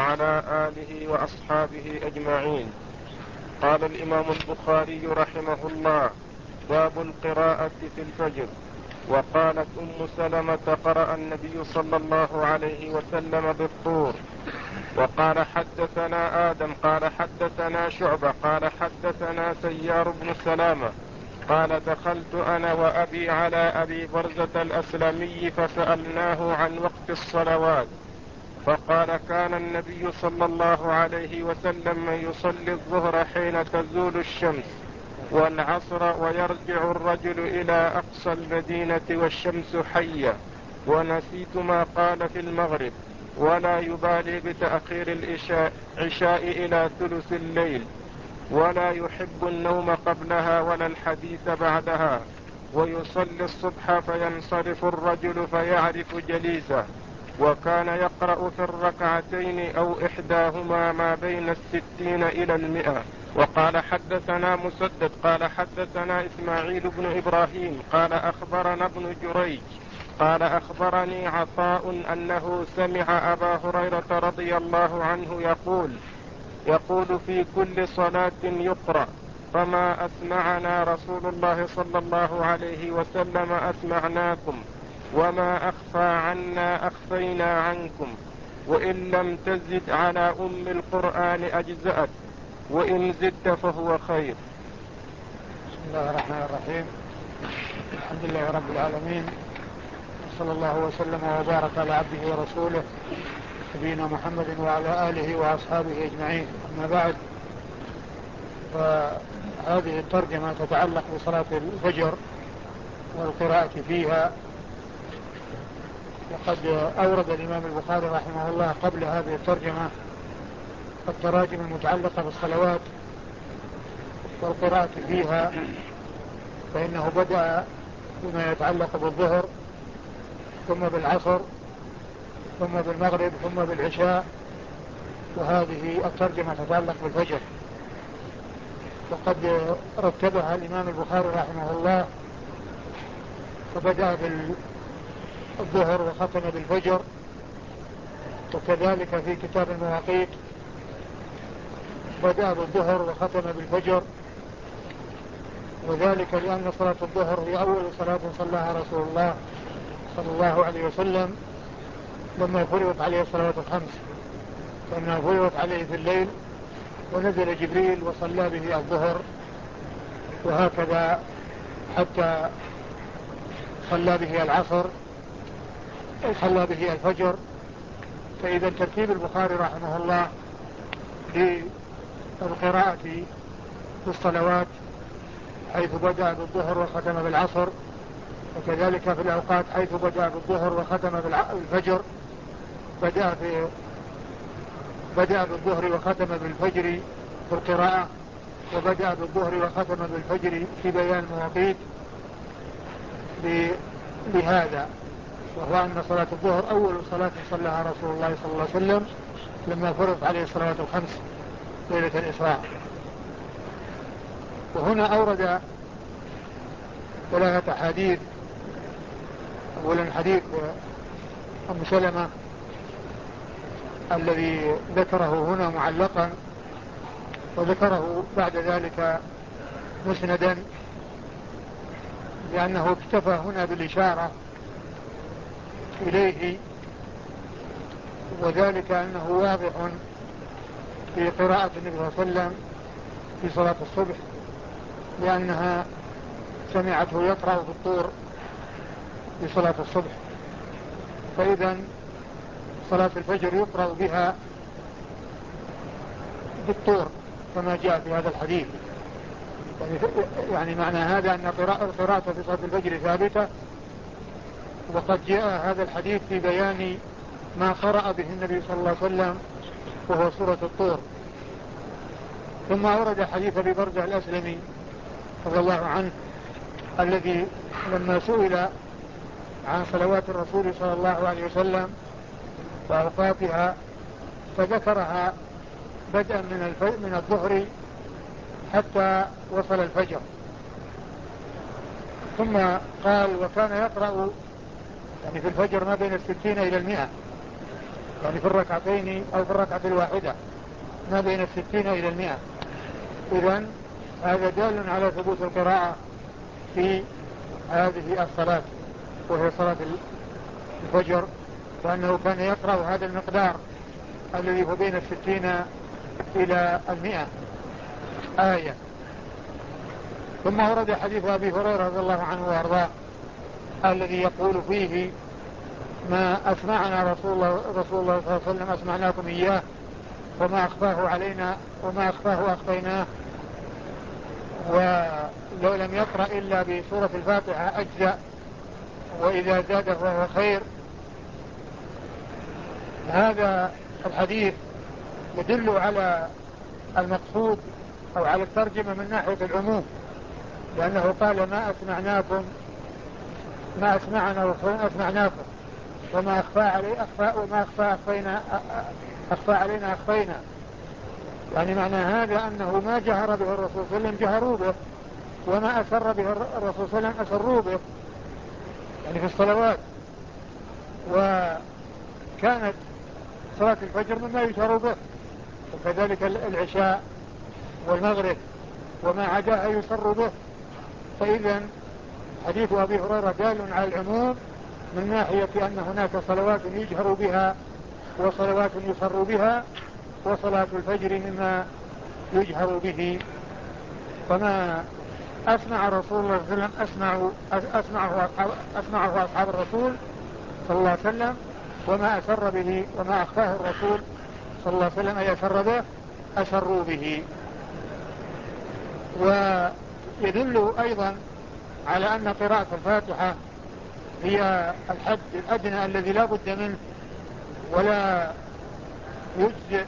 وعلى آله وأصحابه أجمعين. قال الإمام البخاري رحمه الله: باب القراءة في الفجر. وقالت أم سلمة: قرأ النبي صلى الله عليه وسلم بالطور. وقال حدثنا آدم قال حدثنا شعبة قال حدثنا سيار بن سلامة قال: دخلت أنا وأبي على أبي برزة الأسلمي فسألناه عن وقت الصلوات، فقال: كان النبي صلى الله عليه وسلم يصلي الظهر حين تزول الشمس والعصر ويرجع الرجل إلى أقصى المدينة والشمس حية، ونسيت ما قال في المغرب، ولا يبالي بتأخير العشاء إلى ثلث الليل، ولا يحب النوم قبلها ولا الحديث بعدها، ويصلي الصبح فينصرف الرجل فيعرف جليسه، وكان يقرأ في الركعتين أو إحداهما ما بين 60 إلى 100. وقال حدثنا مسدد قال حدثنا إسماعيل بن إبراهيم قال أخبرنا ابن جريج قال أخبرني عطاء أنه سمع أبا هريرة رضي الله عنه يقول في كل صلاة يقرأ: فما أسمعنا رسول الله صلى الله عليه وسلم أسمعناكم، وما أخفى عنا أخفينا عنكم، وإن لم تزد على أم القرآن أجزأت، وإن زدت فهو خير. بسم الله الرحمن الرحيم. الحمد لله رب العالمين، صلى الله وسلم وبارك على عبده ورسوله نبينا محمد وعلى آله وأصحابه أجمعين. أما بعد، فهذه الترجمة تتعلق بصلاة الفجر والقراءة فيها. وقد أورد الإمام البخاري رحمه الله قبل هذه الترجمة التراجم المتعلقة بالصلوات والقراءة فيها، فإنه بدأ بما يتعلق بالظهر، ثم بالعصر، ثم بالمغرب، ثم بالعشاء، وهذه الترجمة تتعلق بالفجر. وقد رتبها الإمام البخاري رحمه الله، فبدأ بالظهر وختم بالفجر. وكذلك في كتاب المواقيت بدأ بالظهر وختم بالفجر، وذلك لأن صلاة الظهر هي أول صلاة صلاها رسول الله صلى الله عليه وسلم لما فرضت عليه الصلوات الخمس، فإنها فرضت عليه في الليل ونزل جبريل وصلى به الظهر، وهكذا حتى صلى به العصر وصلى به الفجر. فإذا ترتيب البخاري رحمه الله للقراءة في الصلوات حيث بدأ بالظهر وختم بالعصر، وكذلك في الأوقات حيث بدأ بالظهر وختم بالفجر، بدأ بالظهر وختم بالفجر في القراءة، وبدأ بالظهر وختم بالفجر في بيان المواقيت لهذا، وهو أن صلاة الظهر أول صلاة صلىها رسول الله صلى الله عليه وسلم لما فرض عليه الصلوات الخمس ليلة الإسراء. وهنا أورد ثلاثة حديث. أولا حديث أم سلمة الذي ذكره هنا معلقا، وذكره بعد ذلك مسندا، لأنه اكتفى هنا بالإشارة إليه، وذلك أنه واضح في قراءة النبي صلى الله عليه وسلم في صلاة الصبح، لأنها سمعته يقرأ في الطور في صلاة الصبح. فإذا صلاة الفجر يقرأ بها بالطور كما جاء في هذا الحديث. يعني معنى هذا أن قراءة في صلاة الفجر ثابتة، وقد جاء هذا الحديث في بيان ما قرأ به النبي صلى الله عليه وسلم وهو سورة الطور. ثم أورد حديث أبي برزة الأسلمي رضي الله عنه الذي لما سئل عن صلوات الرسول صلى الله عليه وسلم وأوقاتها فذكرها بدءا من الظهر حتى وصل الفجر، ثم قال: وكان يقرأ يعني في الفجر ما بين 60 إلى 100، يعني في الركعتين أو في الركعة الواحدة ما بين 60 إلى 100. إذن هذا دال على ثبوت القراءة في هذه الصلاة وهي صلاة الفجر، وأنه كان يقرأ هذا المقدار الذي هو بين 60 إلى 100 آية. ثم ورد حديث أبي هريرة رضي الله عنه وأرضاه الذي يقول فيه: ما أسمعنا رسول الله صلى الله عليه وسلم أسمعناكم إياه، وما أخفاه علينا وما أخفاه أخفيناه، ولو لم يقرأ إلا بسورة الفاتحة أجزأ، وإذا زاد فهو خير. هذا الحديث يدل على المقصود أو على الترجمة من ناحية العموم، لأنه قال ما أسمعناكم، ما أسمعنا أسمعناكم، وما أخفى علينا أخفينا. يعني معنى هذا أنه ما جهر به الرسول صلى الله عليه وسلم جهروا به، وما أسر به الرسول صلى الله عليه وسلم أسروا به، يعني في الصلوات. وكانت صلاة الفجر مما يجهر به، وكذلك العشاء والمغرب وما عداها يسر به. فإذا حديث أبي هريرة دال على العموم من ناحية أن هناك صلوات يجهر بها وصلوات يسر بها، وصلاة الفجر مما يجهر به. فما أسمع رسول الله صلى الله عليه وسلم أسمعه أصحاب الرسول صلى الله عليه وسلم، وما أسر به وما أخفاه الرسول صلى الله عليه وسلم أي أسر به أسروا به. ويدل أيضا على أن قراءة الفاتحة هي الحد الأدنى الذي لا بد منه ولا يجزئ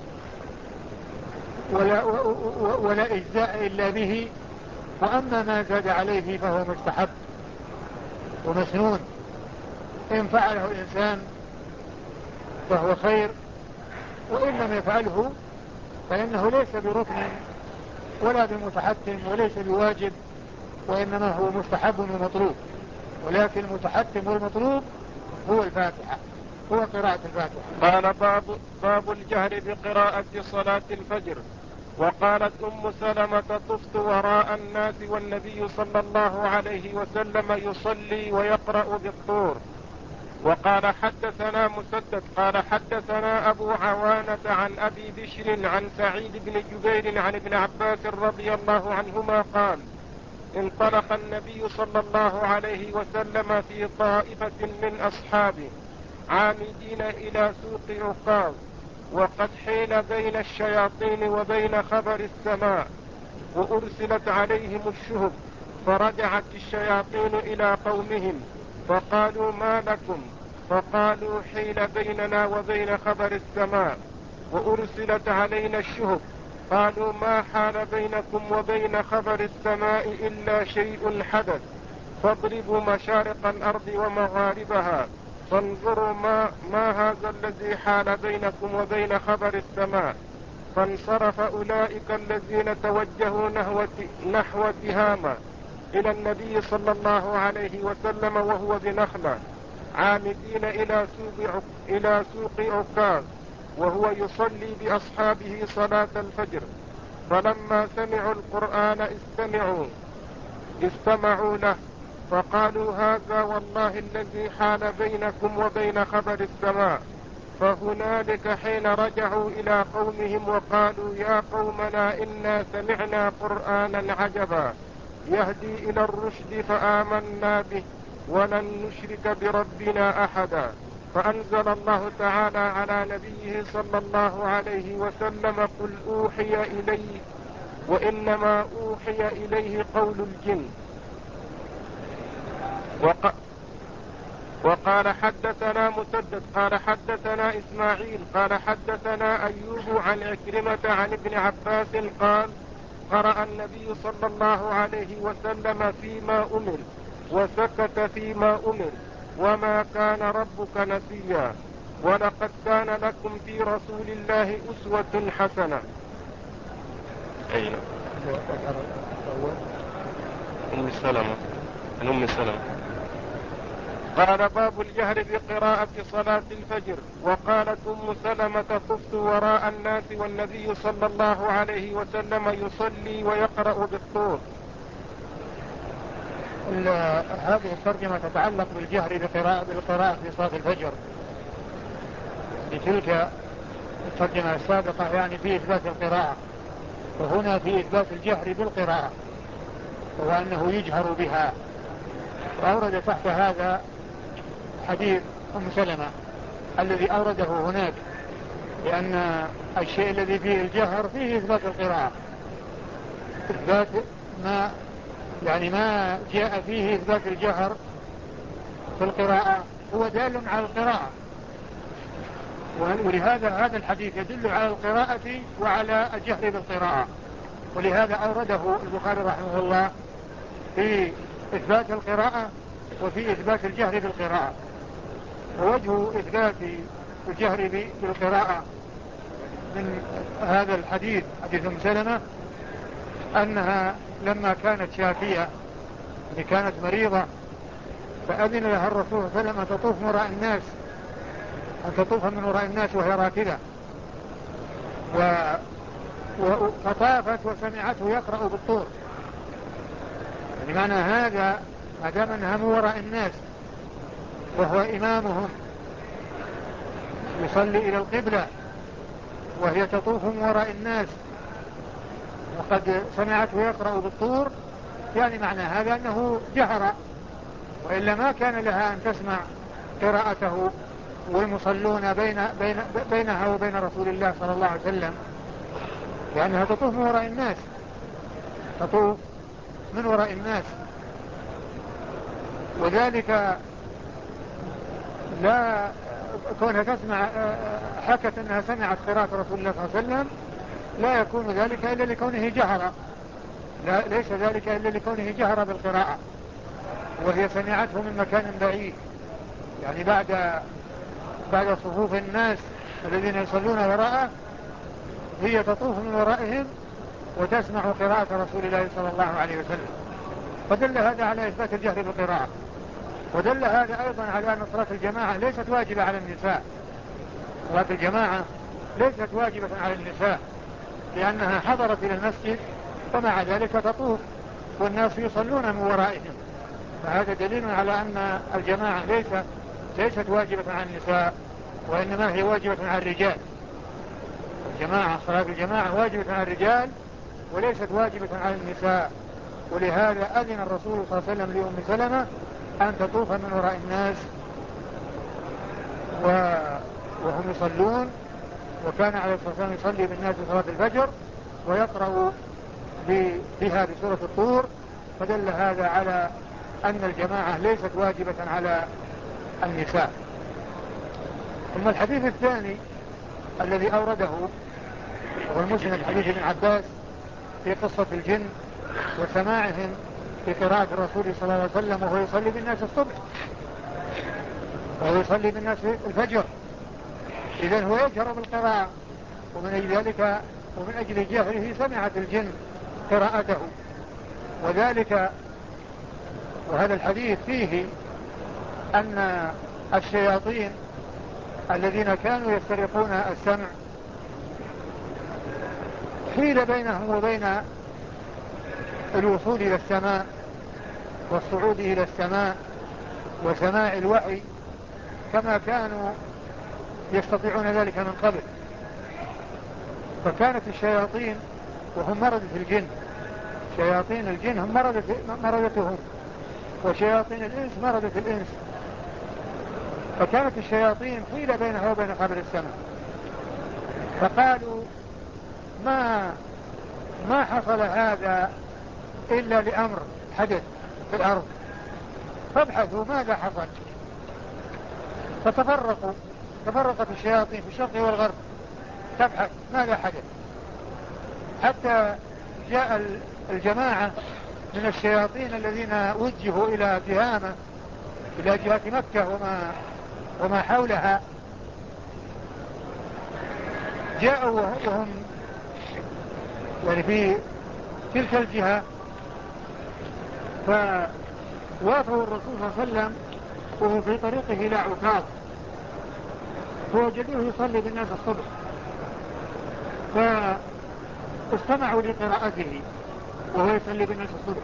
ولا إجزاء إلا به. وأما ما زاد عليه فهو مستحب ومسنون، إن فعله الإنسان فهو خير، وإن لم يفعله فإنه ليس بركن ولا بمتحتم وليس بواجب، وإنما هو مستحب ومطلوب. ولكن المتحتم والمطلوب هو الفاتحة، هو قراءة الفاتحة. قال باب الجهر بقراءة صلاة الفجر. وقالت أم سلمة: طفت وراء الناس والنبي صلى الله عليه وسلم يصلي ويقرأ بالطور. وقال حدثنا مسدد قال حدثنا أبو عوانة عن أبي بشر عن سعيد بن جبير عن ابن عباس رضي الله عنهما قال: انطلق النبي صلى الله عليه وسلم في طائفة من أصحابه عامدين إلى سوق عكاظ، وقد حيل بين الشياطين وبين خبر السماء، وأرسلت عليهم الشهب، فرجعت الشياطين إلى قومهم فقالوا: ما لكم؟ فقالوا: حيل بيننا وبين خبر السماء وأرسلت علينا الشهب. قالوا: ما حال بينكم وبين خبر السماء إلا شيء حدث، فاضربوا مشارق الأرض ومغاربها فانظروا ما هذا الذي حال بينكم وبين خبر السماء. فانصرف أولئك الذين توجهوا نحو تهامة إلى النبي صلى الله عليه وسلم وهو بنخلة، عامدين إلى سوق عكاظ وهو يصلي بأصحابه صلاة الفجر. فلما سمعوا القرآن استمعوا له، فقالوا: هذا والله الذي حال بينكم وبين خبر السماء. فهنالك حين رجعوا إلى قومهم وقالوا: يا قومنا إنا سمعنا قرآنا عجبا يهدي إلى الرشد فآمنا به ولن نشرك بربنا أحدا. فأنزل الله تعالى على نبيه صلى الله عليه وسلم: قل أوحي إلي وإنما أوحي إليه قول الجن. وقال حدثنا مسدد قال حدثنا إسماعيل قال حدثنا أيوب عن عكرمة عن ابن عباس قال: قرأ النبي صلى الله عليه وسلم فيما أمر وسكت فيما أمر، وما كان ربك نسيا، ولقد كان لكم في رسول الله أسوة حسنة. أين أم سلمة قال باب الجهر بقراءة صلاة الفجر. وقالت أم سلمة خفت وراء الناس والنبي صلى الله عليه وسلم يصلي ويقرأ بالطور. هذه الترجمة تتعلق بالجهر بالقراءة في صلاة الفجر. لتلك الترجمة السابقة يعني في إثبات القراءة، وهنا في إثبات الجهر بالقراءة وأنه يجهر بها. وأورد تحت هذا حديث أم سلمة الذي أورده هناك، لأن الشيء الذي فيه الجهر فيه إثبات القراءة، إثبات ما جاء فيه إثبات الجهر في القراءة هو دال على القراءة، ولهذا هذا الحديث يدل على القراءة وعلى الجهر بالقراءة، ولهذا أورده البخاري رحمه الله في إثبات القراءة وفي إثبات الجهر بالقراءة. ووجه إثبات الجهر بالقراءة من هذا الحديث، حديث أم سلمة، أنها لما كانت شافية كانت مريضة فأذن لها الرسول صلى الله عليه وسلم أن تطوف من وراء الناس، أن تطوف من وراء الناس وهي راكدة، فطافت وسمعته يقرأ بالطور. يعني معنى هذا ما دام أنها من وراء الناس وهو إمامهم يصلي إلى القبلة وهي تطوف من وراء الناس وقد سمعته يقرأ بالطور، يعني معنى هذا أنه جهر، وإلا ما كان لها أن تسمع قراءته والمصلون بينها وبين رسول الله صلى الله عليه وسلم، لأنها تطوف من وراء الناس، تطوف من وراء الناس. وذلك لا كونها تسمع حكت أنها سمعت قراءة رسول الله صلى الله عليه وسلم لا يكون ذلك إلا لكونه جهر، ليس ذلك إلا لكونه جهر بالقراءة، وهي سمعته من مكان بعيد، يعني بعد صفوف الناس الذين يصلون وراءه هي تطوف من ورائهم وتسمع قراءة رسول الله صلى الله عليه وسلم. فدل هذا على إثبات الجهر بالقراءة، ودل هذا أيضا على أن صلاة الجماعة ليست واجبة على النساء. صلاة الجماعة ليست واجبة على النساء لأنها حضرت إلى المسجد ومع ذلك تطوف والناس يصلون من ورائهم، فهذا دليل على أن الجماعة ليست واجبة على النساء، وإنما هي واجبة على الرجال. صلاة الجماعة واجبة على الرجال وليست واجبة على النساء، ولهذا أذن الرسول صلى الله عليه وسلم لأم سلمة أن تطوف من وراء الناس وهم يصلون، وكان عليه الصلاة والسلام يصلي بالناس صلاة الفجر ويقرأ بها بسورة الطور، فدل هذا على أن الجماعة ليست واجبة على النساء. ثم الحديث الثاني الذي أورده هو المسند حديث ابن عباس في قصة الجن وسماعهم في قراءة الرسول صلى الله عليه وسلم وهو يصلي بالناس الصبح وهو يصلي بالناس الفجر، إذن هو يجهر بالقراءة، ومن أجل جهره سمعت الجن قراءته. وهذا الحديث فيه أن الشياطين الذين كانوا يسترقون السمع حيل بينهم وبين الوصول إلى السماء والصعود إلى السماء وسماع الوحي كما كانوا يستطيعون ذلك من قبل. فكانت الشياطين وهم مردة الجن، شياطين الجن هم مردتهم، وشياطين الإنس مردة الإنس، فكانت الشياطين حيل بينها وبين قبر السماء، فقالوا ما حصل هذا إلا لأمر حدث في الأرض، فابحثوا ماذا حصل. تفرقت الشياطين في الشرق والغرب تبحث ماذا حدث، حتى جاء الجماعة من الشياطين الذين وجهوا إلى تهامة إلى جهة مكة وما حولها، جاءوا وهم يعني في تلك الجهة، فوافوا الرسول صلى الله عليه وسلم وهو في طريقه إلى عكاظ، فوجدوه يصلي بالناس الصبح، فاستمعوا لقراءته وهو يصلي بالناس الصبح.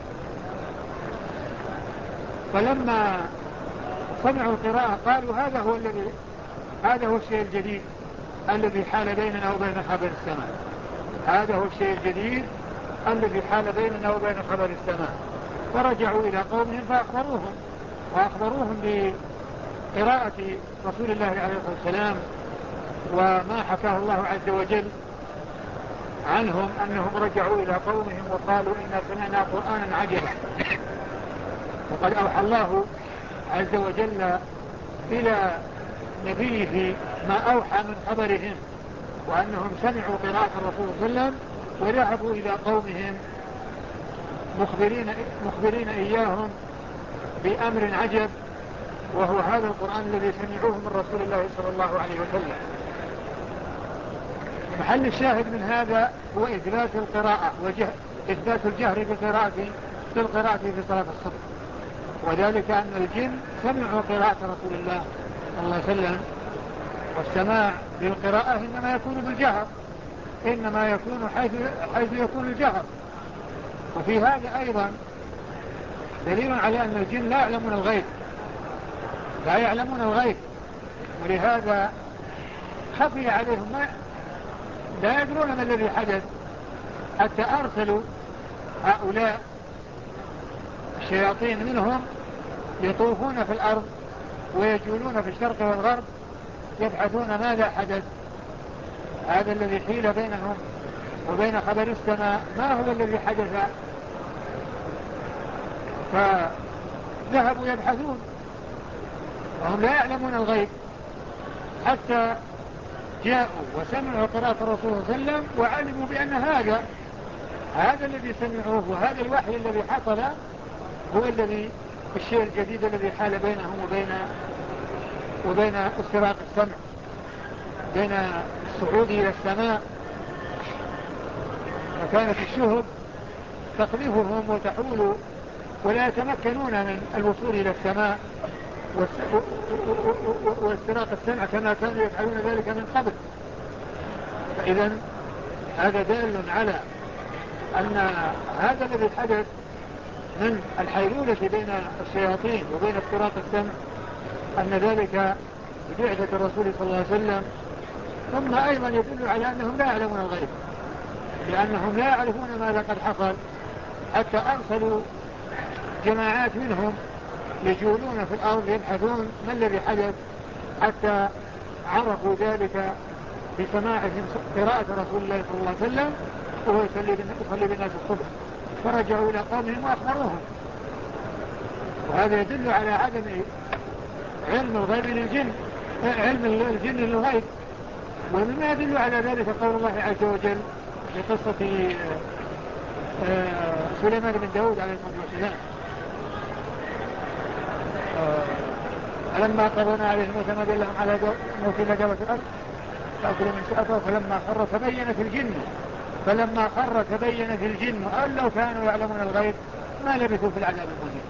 فلما سمعوا القراءة قالوا هذا هو الشيء الجديد الذي حال بيننا وبين خبر السماء. هذا هو الشيء الجديد الذي حال بيننا وبين خبر السماء. فرجعوا إلى قومهم وأخبروهم بقراءة رسول الله عليه الصلاة والسلام وما حكاه الله عز وجل عنهم، أنهم رجعوا إلى قومهم وقالوا إنا سمعنا قرآنا عجبا. وقد أوحى الله عز وجل إلى نبيه ما أوحى من خبرهم، وأنهم سمعوا قراءة الرسول صلى الله عليه وسلم وذهبوا إلى قومهم مخبرين إياهم بأمر عجب، وهو هذا القرآن الذي سمعوه من رسول الله صلى الله عليه وسلم. محل الشاهد من هذا هو إثبات القراءة إثبات الجهر بالقراءة في صلاة الصبح، وذلك أن الجن سمعوا قراءة رسول الله صلى الله عليه وسلم، والسماع بالقراءة إنما يكون بالجهر، إنما يكون حيث يكون الجهر. وفي هذا أيضا دليل على أن الجن لا يعلمون الغيب، ولهذا خفي عليهم لا يدرون ما الذي حدث، حتى أرسلوا هؤلاء الشياطين منهم يطوفون في الأرض ويجولون في الشرق والغرب يبحثون ماذا حدث. هذا الذي حيل بينهم وبين خبر السماء ما هو الذي حدث، فذهبوا يبحثون وهم لا يعلمون الغيب، حتى جاءوا وسمعوا قراءة الرسول صلى الله عليه وسلم وعلموا بأن هذا الذي سمعوه وهذا الوحي الذي حصل هو الشيء الجديد الذي حال بينهم وبين استراق السمع، بين الصعود إلى السماء. وكانت الشهب تقذفهم وتحول ولا يتمكنون من الوصول إلى السماء واستراق السمع كما كانوا يفعلون ذلك من قبل. فإذا هذا دال على أن هذا الذي حدث من الحيلولة بين الشياطين وبين استراق السمع أن ذلك ببعثة الرسول صلى الله عليه وسلم. ثم أيضا يدل على أنهم لا يعلمون الغيب، لأنهم لا يعرفون ماذا قد حصل، حتى أرسلوا جماعات منهم يجولون في الأرض يبحثون ما الذي حدث، حتى عرفوا ذلك بسماعهم قراءة رسول الله صلى الله عليه وسلم وهو يصلي بالناس الصبح، فرجعوا إلى قومهم وأخبروهم. وهذا يدل على عدم علم الغيب للجن، علم الجن للغيب. ومما يدل على ذلك قول الله عز وجل في قصة سليمان بن داود عليه الصلاة والسلام: فلما قضينا عليه الموت ما دلهم على موت دابة الأرض تأكل من سأته فلما خر تبينت الجن أن لو كانوا يعلمون الغيب ما لبثوا في العذاب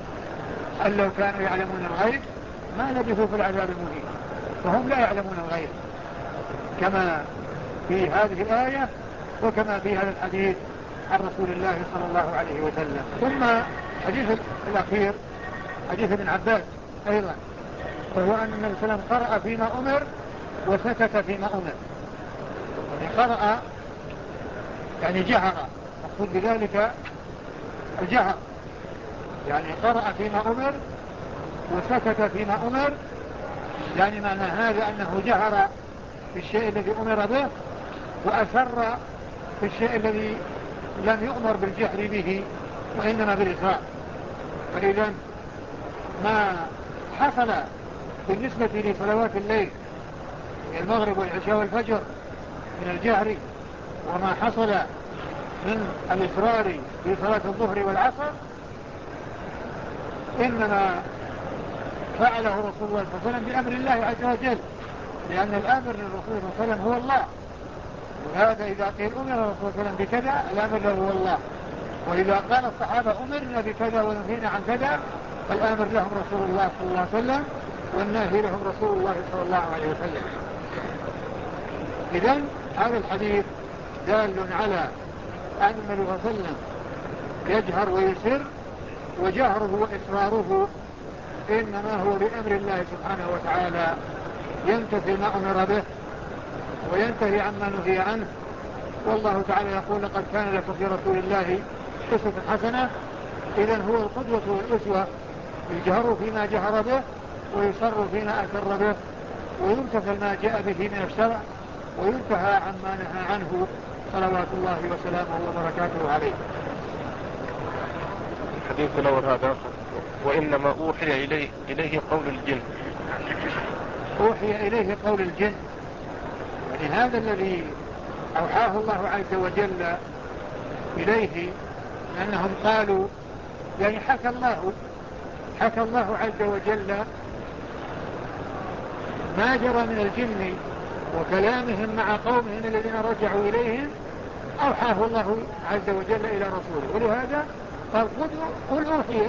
المهين. فهم لا يعلمون الغيب كما في هذه الآية وكما في هذا الحديث عن رسول الله صلى الله عليه وسلم. ثم حديث الأخير حديث ابن عباس أيضا، وهو أن النبي صلى الله عليه وسلم قرأ فيما أمر وسكت فيما أمر. يعني قرأ يعني جهر، مقصود بذلك الجهر، يعني قرأ فيما أمر وسكت فيما أمر، يعني معنى هذا أنه جهر في الشيء الذي أمر به وأسر في الشيء الذي لم يؤمر بالجهر به وإنما بالإسراء. فإذا ما حصل بالنسبة لصلوات الليل المغرب والعشاء والفجر من الجهر، وما حصل من الإسرار في صلاة الظهر والعصر، إنما فعله رسول الله صلى الله عليه وسلم بأمر الله عز وجل، لأن الآمر للرسول صلى الله عليه وسلم هو الله. وهذا إذا قيل أمر الرسول صلى الله عليه وسلم بكذا الآمر له هو الله، وإذا قال الصحابة أمرنا بكذا ونهينا عن كذا فالآمر لهم رسول الله صلى الله عليه وسلم. والناهي لهم رسول الله صلى الله عليه وسلم. إذن هذا الحديث دال على أن النبي صلى الله عليه وسلم يجهر ويسر، وجهره وإسراره إنما هو بأمر الله سبحانه وتعالى، يمتثل ما أمر به وينتهي عما نهي عنه. والله تعالى يقول: لقد كان لكم في رسول الله أسوة حسنة. إذن هو القدوة والأسوة، يجهر فيما جهر به ويسر فيما أسر به، ويمتثل ما جاء به من الشرع وينتهى عما نهى عنه صلوات الله وسلامه وبركاته عليه. الحديث الأول هذا: وإنما أوحي إليه قول الجن. أوحي إليه قول الجن، يعني هذا الذي أوحاه الله عز وجل إليه، لأنهم قالوا يعني حكى الله عز وجل ما جرى من الجن وكلامهم مع قومهم الذين رجعوا إليهم، أوحاه الله عز وجل إلى رسوله. ولهذا قال: قل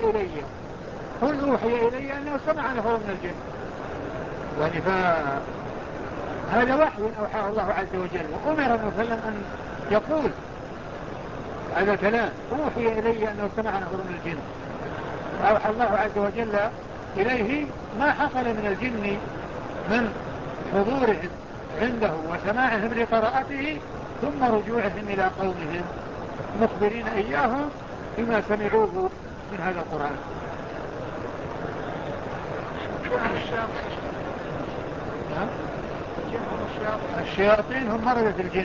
أوحي إلي أنه سمع نفر من الجن. يعني فهذا وحي أوحاه الله عز وجل، وأمر مثلا أن يقول هذا كلام: أوحي إلي أنه سمع نفر من الجن. أوحى الله عز وجل إليه ما حصل من الجن من حضورهم عنده وسماعهم لقراءته، ثم رجوعهم إلى قومهم مخبرين إياهم بما سمعوه من هذا القرآن. الشياطين هم مردة الجن.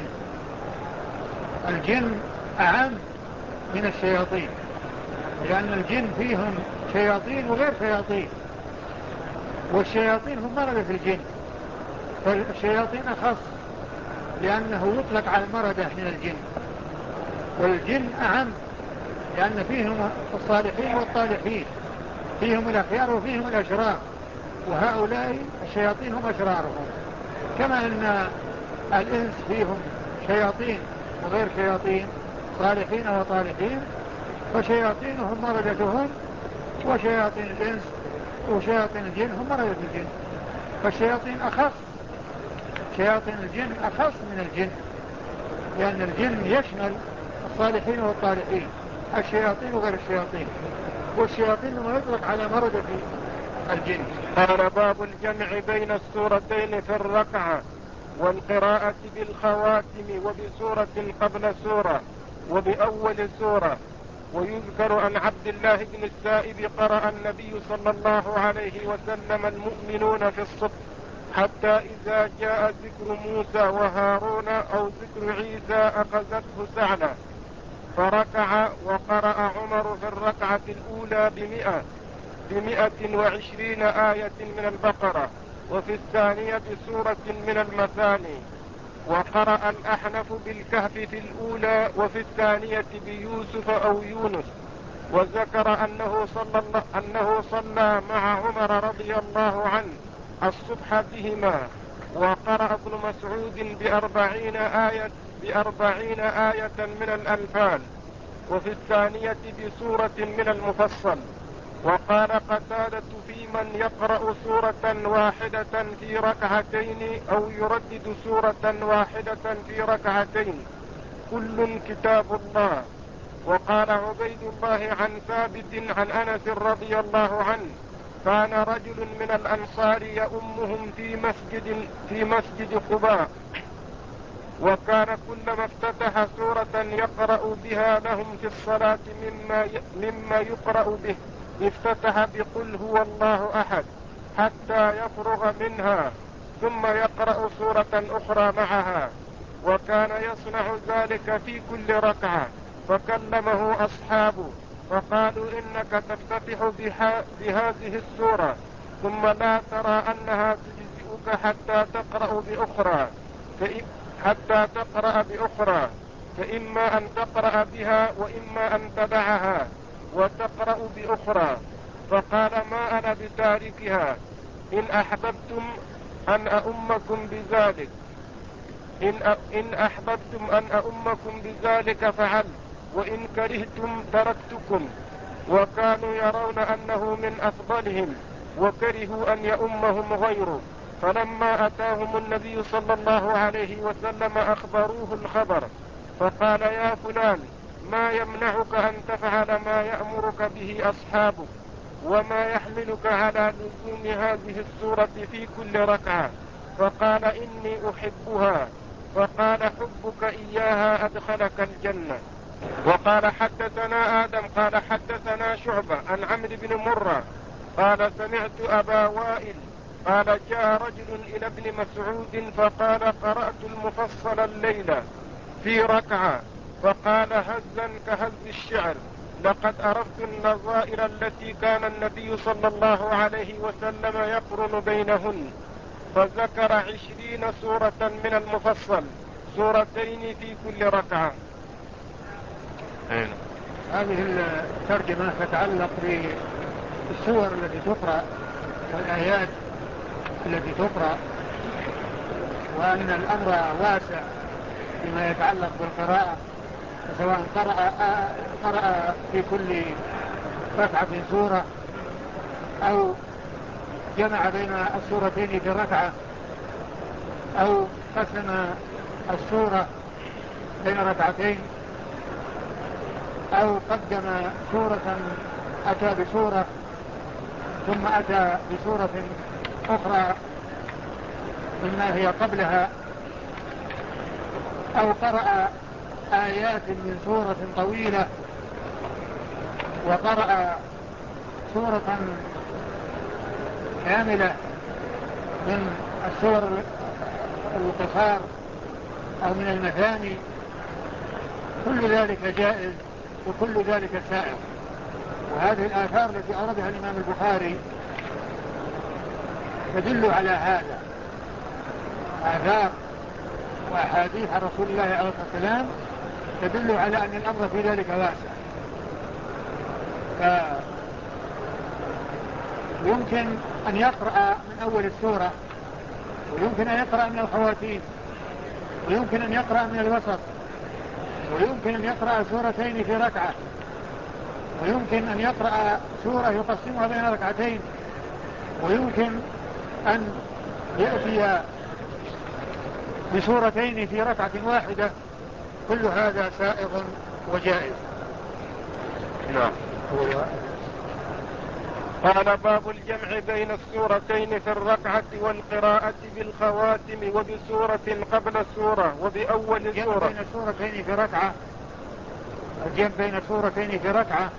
الجن أعم من الشياطين، لأن الجن فيهم شياطين وغير شياطين، والشياطين هم مردة الجن. فالشياطين أخص لأنه يطلق على المردة من الجن، والجن أعم لأن فيهم الصالحين والطالحين، فيهم الأخيار وفيهم الأشرار، وهؤلاء الشياطين هم أشرارهم. كما أن الإنس فيهم شياطين وغير شياطين، صالحين وطالحين، فشياطينهم مردتهم، وشياطين الإنس وشياطين الجن هم مردة الجن. فالشياطين أخص، شياطين الجن أخص من الجن، لأن الجن يشمل الصالحين والطالحين، الشياطين وغير الشياطين، والشياطين ما يطلق على مردة الجن. قال: باب الجمع بين السورتين في الركعة، والقراءة بالخواتم وبسورة قبل سورة وبأول سورة. ويذكر عن عبد الله بن السائب: قرأ النبي صلى الله عليه وسلم المؤمنون في الصف حتى إذا جاء ذكر موسى وهارون أو ذكر عيسى أخذته سعلة، فركع. وقرأ عمر في الركعة الأولى ب120 آية من البقرة، وفي الثانية بسورة من المثاني. وقرأ الأحنف بالكهف في الأولى، وفي الثانية بيوسف أو يونس. وذكر أنه صلى مع عمر رضي الله عنه الصبح بهما. وقرأ ابن مسعود ب40 آية من الأنفال، وفي الثانية بسورة من المفصل. وقال قتادة: في من يقرأ سورة واحدة في ركعتين أو يردد سورة واحدة في ركعتين، كل كتاب الله. وقال عبيد الله عن ثابت عن أنس رضي الله عنه: كان رجل من الأنصار يؤمهم في مسجد قباء، وكان كلما افتتح سورة يقرأ بها لهم في الصلاة مما يقرأ به افتتح بقل هو الله أحد حتى يفرغ منها، ثم يقرأ سورة أخرى معها. وكان يصنع ذلك في كل ركعة. فكلمه أصحابه فقالوا: إنك تفتتح بهذه السورة ثم لا ترى أنها تجزئك حتى تقرأ بأخرى، فإما أن تقرأ بها وإما أن تدعها وتقرأ بأخرى. فقال: ما أنا بتاركها، إن أحببتم أن أؤمكم بذلك فعل، وإن كرهتم تركتكم. وكانوا يرون أنه من أفضلهم، وكرهوا أن يؤمهم غيره، فلما أتاهم النبي صلى الله عليه وسلم أخبروه الخبر، فقال: يا فلان، ما يمنعك أن تفعل ما يأمرك به أصحابك؟ وما يحملك على لزوم هذه السورة في كل ركعة؟ فقال: إني أحبها. فقال: حبك إياها أدخلك الجنة. وقال: حدثنا آدم قال حدثنا شعبة عن عمرو بن مرة قال: سمعت أبا وائل قال: جاء رجل إلى ابن مسعود فقال: قرأت المفصل الليلة في ركعة. فقال هزا كهز الشعر: لقد أردت النظائر التي كان النبي صلى الله عليه وسلم يقرن بينهن. فذكر 20 سورة من المفصل، سورتين في كل ركعة. هذه الترجمة تتعلق بالسور التي تقرأ والآيات التي تقرأ، وأن الأمر واسع فيما يتعلق بالقراءة، سواء قرأ في كل ركعة سورة أو جمع بين السورتين في ركعة أو قسم السورة بين ركعتين أو قدم سورة أتى بسورة ثم أتى بسورة أخرى مما هي قبلها، أو قرأ آيات من سورة طويلة وقرأ سورة كاملة من السور القصار أو من المثاني، كل ذلك جائز وكل ذلك سائغ. وهذه الآثار التي أوردها الإمام البخاري تدل على هذا، آثار وأحاديث عن رسول الله عليه الصلاة والسلام تدل على أن الأمر في ذلك واسع، فيمكن أن يقرأ من أول السورة، ويمكن أن يقرأ من الخواتيم، ويمكن أن يقرأ من الوسط، ويمكن أن يقرأ سورتين في ركعة، ويمكن أن يقرأ سورة يقسمها بين ركعتين، ويمكن أن يأتي بسورتين في ركعة واحدة. كل هذا سائغ وجائز. نعم. قال: باب الجمع بين السورتين في الركعة والقراءة بالخواتم وبسورة قبل السورة وبأول سورة. بين السورتين في ركعة، الجمع بين السورتين في ركعة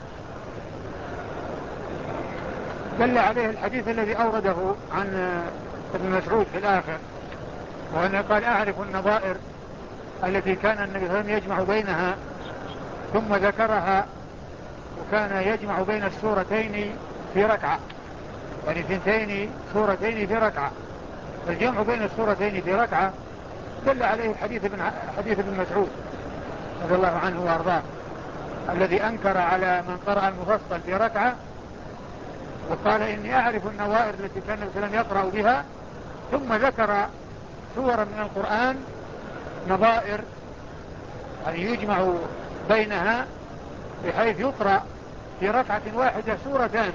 دل عليه الحديث الذي أورده عن ابن مسعود في الآخر، وأنه قال: أعرف النظائر التي كان النبي صلى الله عليه وسلم يجمع بينها، ثم ذكرها، وكان يجمع بين السورتين في ركعة، يعني ثنتين سورتين في ركعة. فالجمع بين السورتين في ركعة دل عليه حديث ابن مسعود رضي الله عنه وارضاه، الذي أنكر على من قرأ المفصل في ركعة وقال: إني أعرف النظائر التي كان النبي صلى الله عليه وسلم يقرأ بها، ثم ذكر سورة من القرآن نظائر، يعني يجمع بينها بحيث يقرأ في ركعة واحدة سورتان،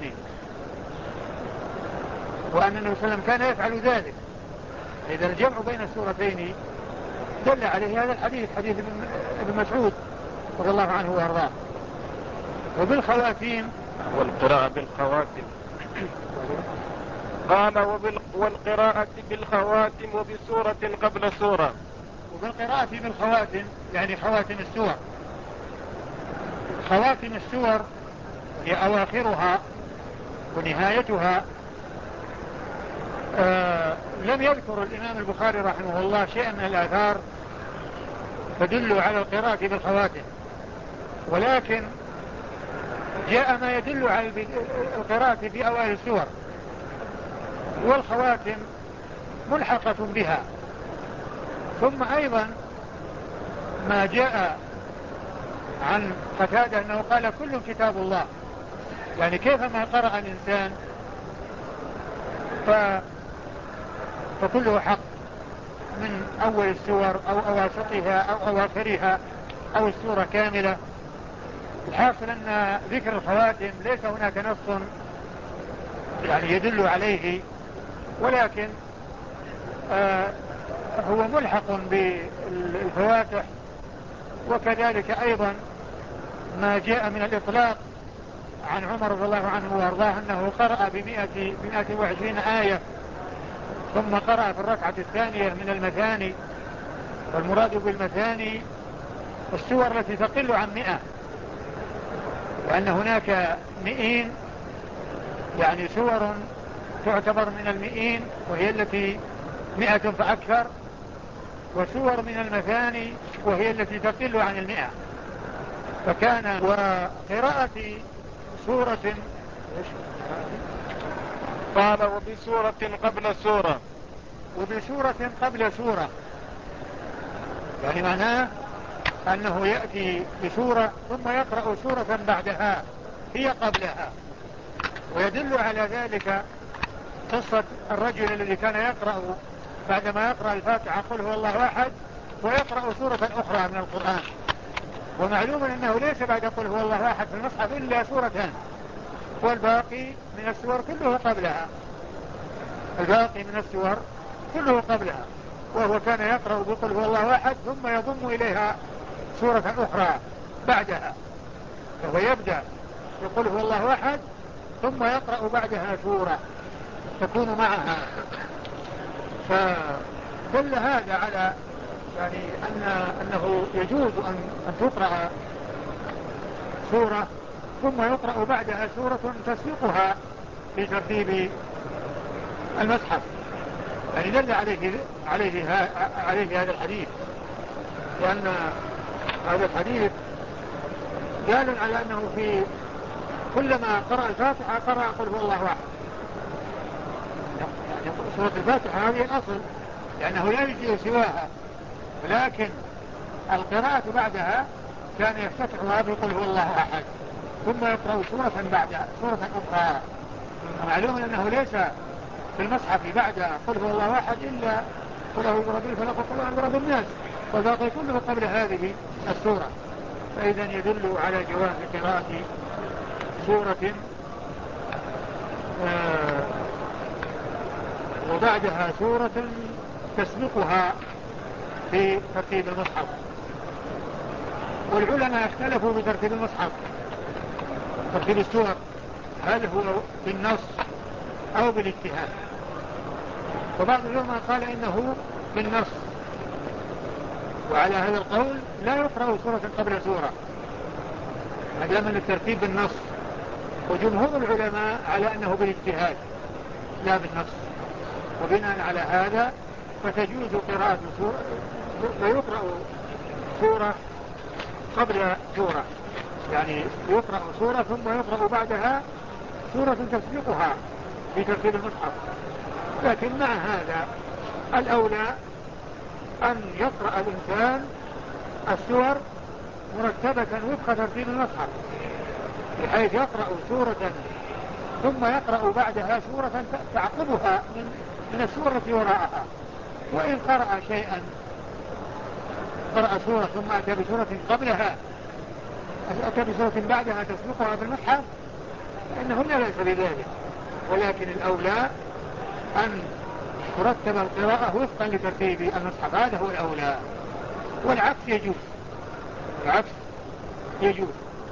وأن النبي صلى الله عليه وسلم كان يفعل ذلك. إذا الجمع بين السورتين دل عليه هذا الحديث، حديث ابن مسعود رضي الله عنه وارضاه. وبالخواتيم والقراءة بالخواتم قال: والقراءة بالخواتم وبسورة قبل سورة. وبالقراءة بالخواتم يعني خواتم السور. خواتم السور هي أواخرها ونهايتها. لم يذكر الإمام البخاري رحمه الله شيئا من الآثار تدل على القراءة بالخواتم، ولكن جاء ما يدل على القراءة في أوائل السور، والخواتم ملحقة بها. ثم أيضا ما جاء عن قتادة أنه قال: كل كتاب الله، يعني كيفما قرأ الإنسان فكله حق، من أول السور أو أواسطها أو أواخرها أو السورة كاملة. الحاصل أن ذكر الخواتم ليس هناك نص يعني يدل عليه، ولكن هو ملحق بالفواتح. وكذلك أيضا ما جاء من الإطلاق عن عمر رضي الله عنه وارضاه أنه قرأ ب120 آية، ثم قرأ في الركعة الثانية من المثاني. والمراد بالمثاني السور التي تقل عن 100، لأن هناك 200 يعني سور تعتبر من 200 وهي التي 100 فأكثر، وسور من المثاني وهي التي تقل عن 100. فكان وقراءة سورة قال وبسورة قبل سورة، وبسورة قبل سورة، يعني معناه أنه يأتي بسورة ثم يقرأ سورة بعدها هي قبلها. ويدل على ذلك قصة الرجل الذي كان يقرأ بعدما يقرأ الفاتحة قل هو الله أحد ويقرأ سورة أخرى من القرآن. ومعلوم أنه ليس بعد قل هو الله أحد في المصحف إلا سورتان، والباقي من السور كله قبلها، الباقي من السور كله قبلها. وهو كان يقرأ بقل هو الله أحد ثم يضم إليها سورة أخرى بعدها، فهو يبدأ بقل هو الله أحد ثم يقرأ بعدها سورة تكون معها. فدل هذا على يعني أنه يجوز أن تقرأ سورة ثم يقرأ بعدها سورة تسبقها في ترتيب المصحف، يعني دل عليه هذا الحديث، لأن هذا الحديث دال على أنه في كلما قرأ الفاتحة قرأ قل هو الله أحد. يعني سورة الفاتحة هذه الأصل لأنه لا يجزئ سواها، ولكن القراءة بعدها كان يفتتحها بقل هو الله أحد ثم يقرأ سورة بعدها سورة أخرى. معلوم أنه ليس في المصحف بعد قل هو الله أحد إلا قل أعوذ برب الفلق وقل أعوذ برب الناس، والباقي كله قبل هذه السورة. فإذا يدل على جواز قراءة سورة وبعدها سورة تسبقها في ترتيب المصحف. والعلماء اختلفوا بترتيب المصحف، ترتيب السور، هل هو بالنص أو بالاجتهاد. وبعض العلماء قال إنه بالنص، وعلى هذا القول لا يقرأ سورة قبل سورة ما دام الترتيب بالنص. وجمهور العلماء على أنه بالاجتهاد لا بالنص، وبناء على هذا فتجوز قراءة سورة، فيقرأ سورة قبل سورة، يعني يقرأ سورة ثم يقرأ بعدها سورة تسبقها في ترتيب المصحف. لكن مع هذا الأولى أن يقرأ الإنسان السور مرتبة وفق ترتيب المصحف، بحيث يقرأ سورة ثم يقرأ بعدها سورة تعقبها من السورة التي وراءها. وإن قرأ شيئا، قرأ سورة ثم أتى بسورة قبلها، أتى بسورة بعدها تسبقها في المصحف، فإنه لا بأس بذلك. ولكن الأولى أن ترتب القراءة وفقا لترتيب المصحف، هذا هو الأولى. والعكس يجوز، العكس يجوز.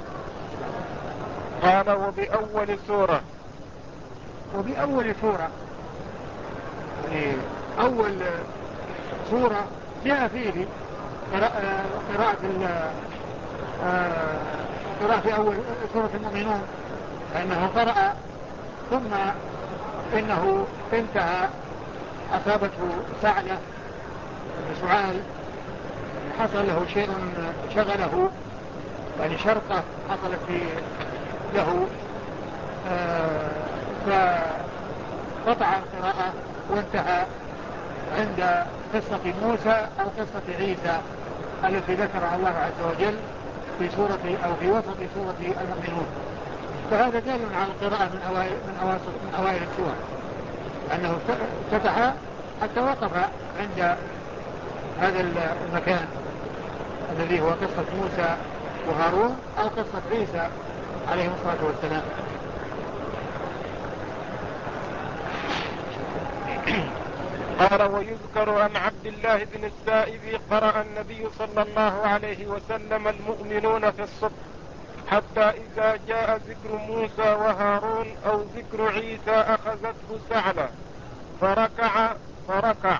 قال وبأول سورة، وبأول سورة يعني أول سورة جاء فيه قراءة في أول سورة المؤمنون، لأنه قرأ ثم إنه انتهى أصابته سعلة بسعال، حصل له شيء شغله، يعني شرطة حصلت له، فقطع القراءة وانتهى عند قصة موسى أو قصة عيسى التي ذكرها الله عز وجل في سورة أو في وسط سورة المؤمنون. فهذا دال على القراءة من أوائل السور، أنه افتتح حتى وقف عند هذا المكان الذي هو قصة موسى وهارون أو قصة عيسى عليه الصلاة والسلام. قال ويذكر عن عبد الله بن السائب قرأ النبي صلى الله عليه وسلم المؤمنون في الصبح حتى إذا جاء ذكر موسى وهارون أو ذكر عيسى أخذته سعلة فركع.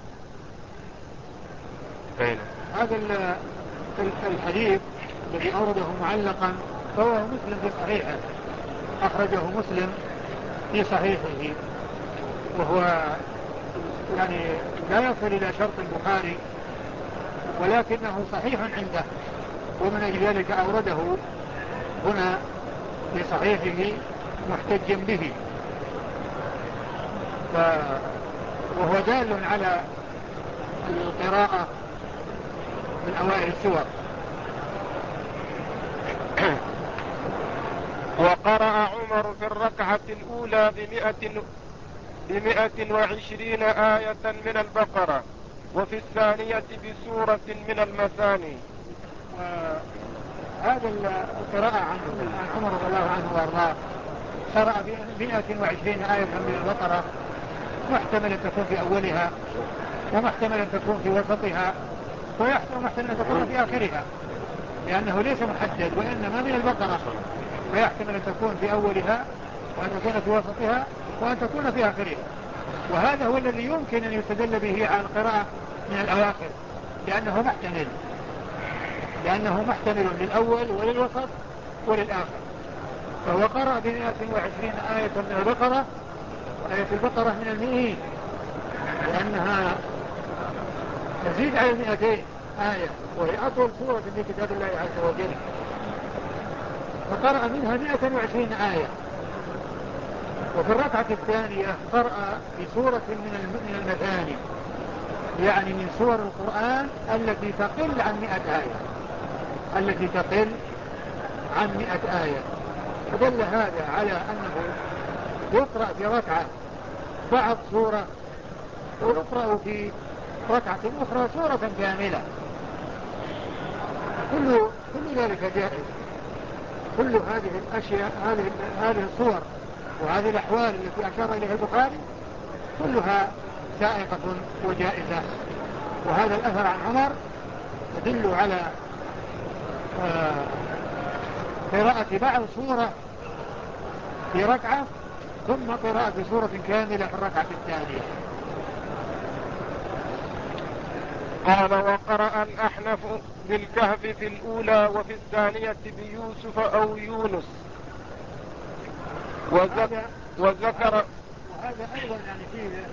هذا الحديث الذي أورده معلقا فهو مسلم في صحيحه، أخرجه مسلم في صحيحه، وهو يعني لا يصل إلى شرط البخاري ولكنه صحيح عنده، ومن أجل ذلك أورده هنا في صحيحه محتجا به، وهو دال على القراءة من أوائل السور. وقرأ عمر في الركعة الأولى ب120 آية من البقرة، وفي الثانية بسورة من المثاني. هذا القراءة عن عمر رضي الله عنه وارضاه قرأ ب120 آية من البقرة، محتمل أن تكون في أولها، ومحتمل أن تكون في وسطها، ومحتمل أن تكون في آخرها، لأنه ليس محدد، وإنما من البقرة، فيحتمل أن تكون في أولها، وأن تكون في وسطها، وأن تكون في آخرها. وهذا هو الذي يمكن أن يستدل به على القراءة من الأواخر، لأنه محتمل للأول وللوسط وللآخر. فهو قرأ ب120 آية من البقرة، وآية البقرة من 100، لأنها تزيد على 200 آية، وهي أطول سورة في كتاب الله عز وجل، فقرأ منها 120 آية. وفي الركعة الثانية قرأ بسورة من المثاني، يعني من سور القرآن التي تقل عن 100 آية، فدل هذا على أنه يقرأ في ركعة بعض سورة، ويقرأ في ركعة أخرى سورة كاملة. كل ذلك جائز. كل هذه الأشياء، هذه الصور وهذه الأحوال التي أشار إليها البخاري كلها سائقة وجائزة. وهذا الأثر عن عمر يدل على قراءة بعض سورة في ركعة، ثم قراءة سورة كاملة في الركعة الثانية. قال وقرأ الأحنف بالكهف في الأولى، وفي الثانية بيوسف أو يونس. وذكر وهذا أيضا يعني فيه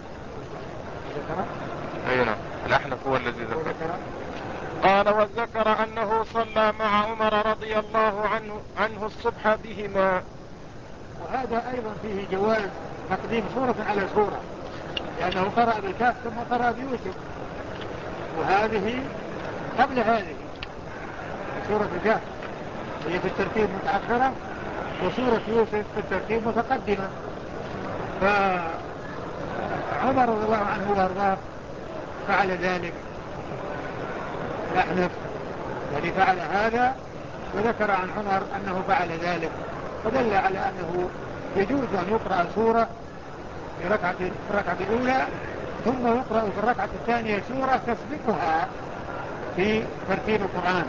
أينا الأحنف هو الذي ذكر. قال وذكر أنه صلى مع عمر رضي الله عنه الصبح بهما. وهذا أيضا فيه جواز تقديم سورة على سورة، لأنه قرأ بالكهف ثم قرأ بيوسف، وهذه قبل هذه سورة الكهف هي في الترتيب متأخرة، وسورة يوسف في الترتيب متقدمة. فعمر رضي الله عنه وارضاه فعل ذلك، الأحنف الذي فعل هذا، وذكر عن عمر أنه فعل ذلك، فدل على أنه يجوز أن يقرأ سورة في الركعة الأولى، ثم يقرأ في الركعة الثانية سورة تسبقها في ترتيب القرآن.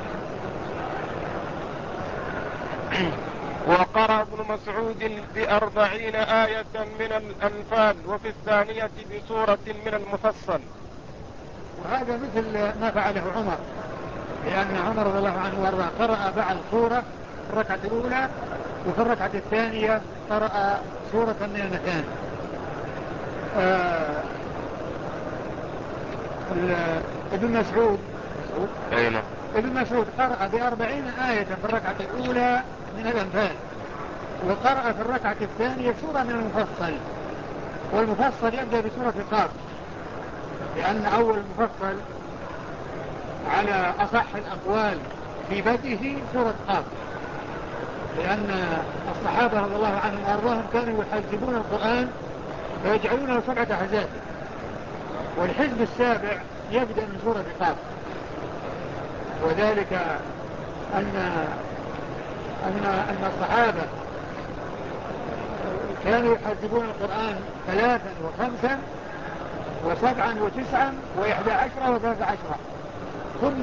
وقرأ ابن مسعود ب40 آية من الأنفال، وفي الثانية بسورة من المفصل. وهذا مثل ما فعله عمر، لأن عمر رضي الله عنه وارضاه قرأ بعض سورة في الركعة الأولى، وفي الركعة الثانية قرأ سورة من المثاني. ابن مسعود قرأ ب40 آية في الركعة الأولى من الأنفال، وقرأ في الركعة الثانية سورة من المفصل، والمفصل يبدأ بسورة قاف، لأن أول المفصل على أصح الأقوال في بدئه سورة قاف، لأن الصحابة رضي الله عنهم وأرضاهم كانوا يحزبون القرآن فيجعلونه 7 أحزاب، والحزب السابع يبدأ من سورة قاف، وذلك أن الصحابة كانوا يحزبون القرآن 3 و5، وسبعا وتسعا وإحدى عشرة وثلاث عشرة، ثم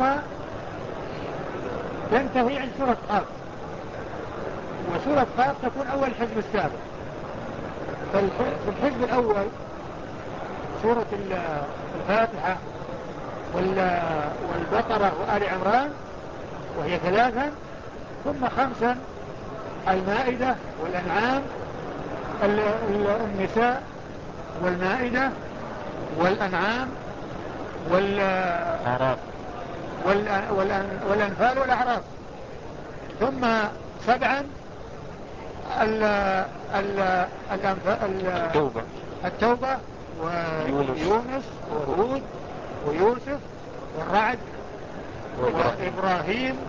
تنتهي عند سورة قاف، وسورة قاف تكون أول حزب السابق. في الحزب الأول سورة الفاتحة والبقرة وآل عمران وهي ثلاثا، ثم خمسا المائدة والأنعام، النساء والمائدة والأنعام والأنفال والأعراف، ثم سبعا التوبة ويونس وهود ويوسف والرعد وإبراهيم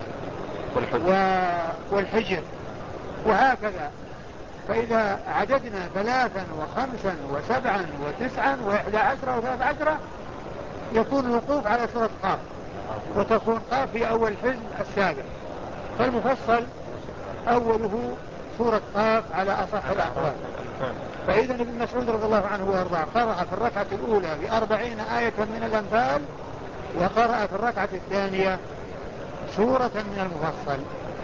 والحجر، وهكذا. فإذا عددنا ثلاثا وخمسا وسبعا وتسعا وإحدى عشرة وثلاث عشرة يكون الوقوف على سورة قاف، وتكون قاف في أول حزب السابع. فالمفصل أوله سورة قاف على أصح الأقوال. فإذا ابن مسعود رضي الله عنه وارضاه قرأ في الركعة الأولى ب40 آية من الأنفال، وقرأ في الركعة الثانية سورة من المفصل.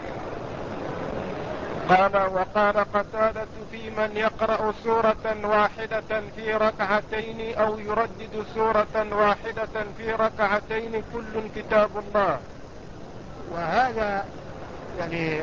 قال وقال قتادة في من يقرأ سورة واحدة في ركعتين أو يردد سورة واحدة في ركعتين كل كتاب الله. وهذا يعني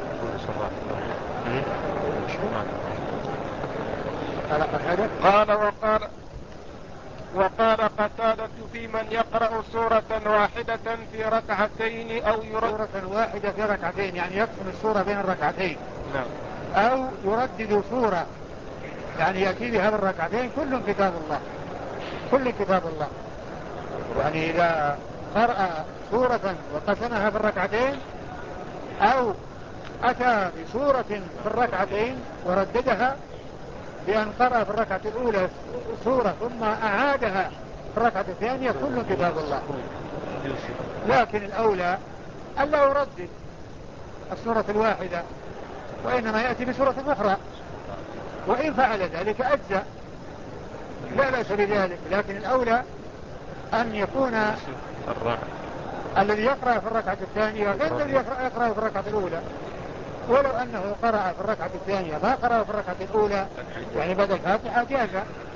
قال وقال قتادة في من يقرأ سورة واحدة في ركعتين أو يردد سورة واحدة في ركعتين، يعني يقسم السورة بين الركعتين. نعم. أو يردد سورة، يعني يأتي بها بالركعتين، كل كتاب الله، كل كتاب الله. يعني إذا قرأ سورة وقسمها في الركعتين، أو أتى بسورة في الركعتين ورددها بأن قرأ في الركعة الأولى سورة ثم أعادها في الركعة الثانية، كل كتاب الله. لكن الأولى ألا يردد السورة الواحدة، وإنما يأتي بسورة أخرى، وإن فعل ذلك أجزأ، لا بأس بذلك. لكن الأولى أن يكون الذي يقرأ في الركعة الثانية غير الذي يقرأ في الركعة الأولى. ولو أنه قرأ في الركعة الثانية ما قرأ في الركعة الأولى، يعني بدل الفاتحة جاز.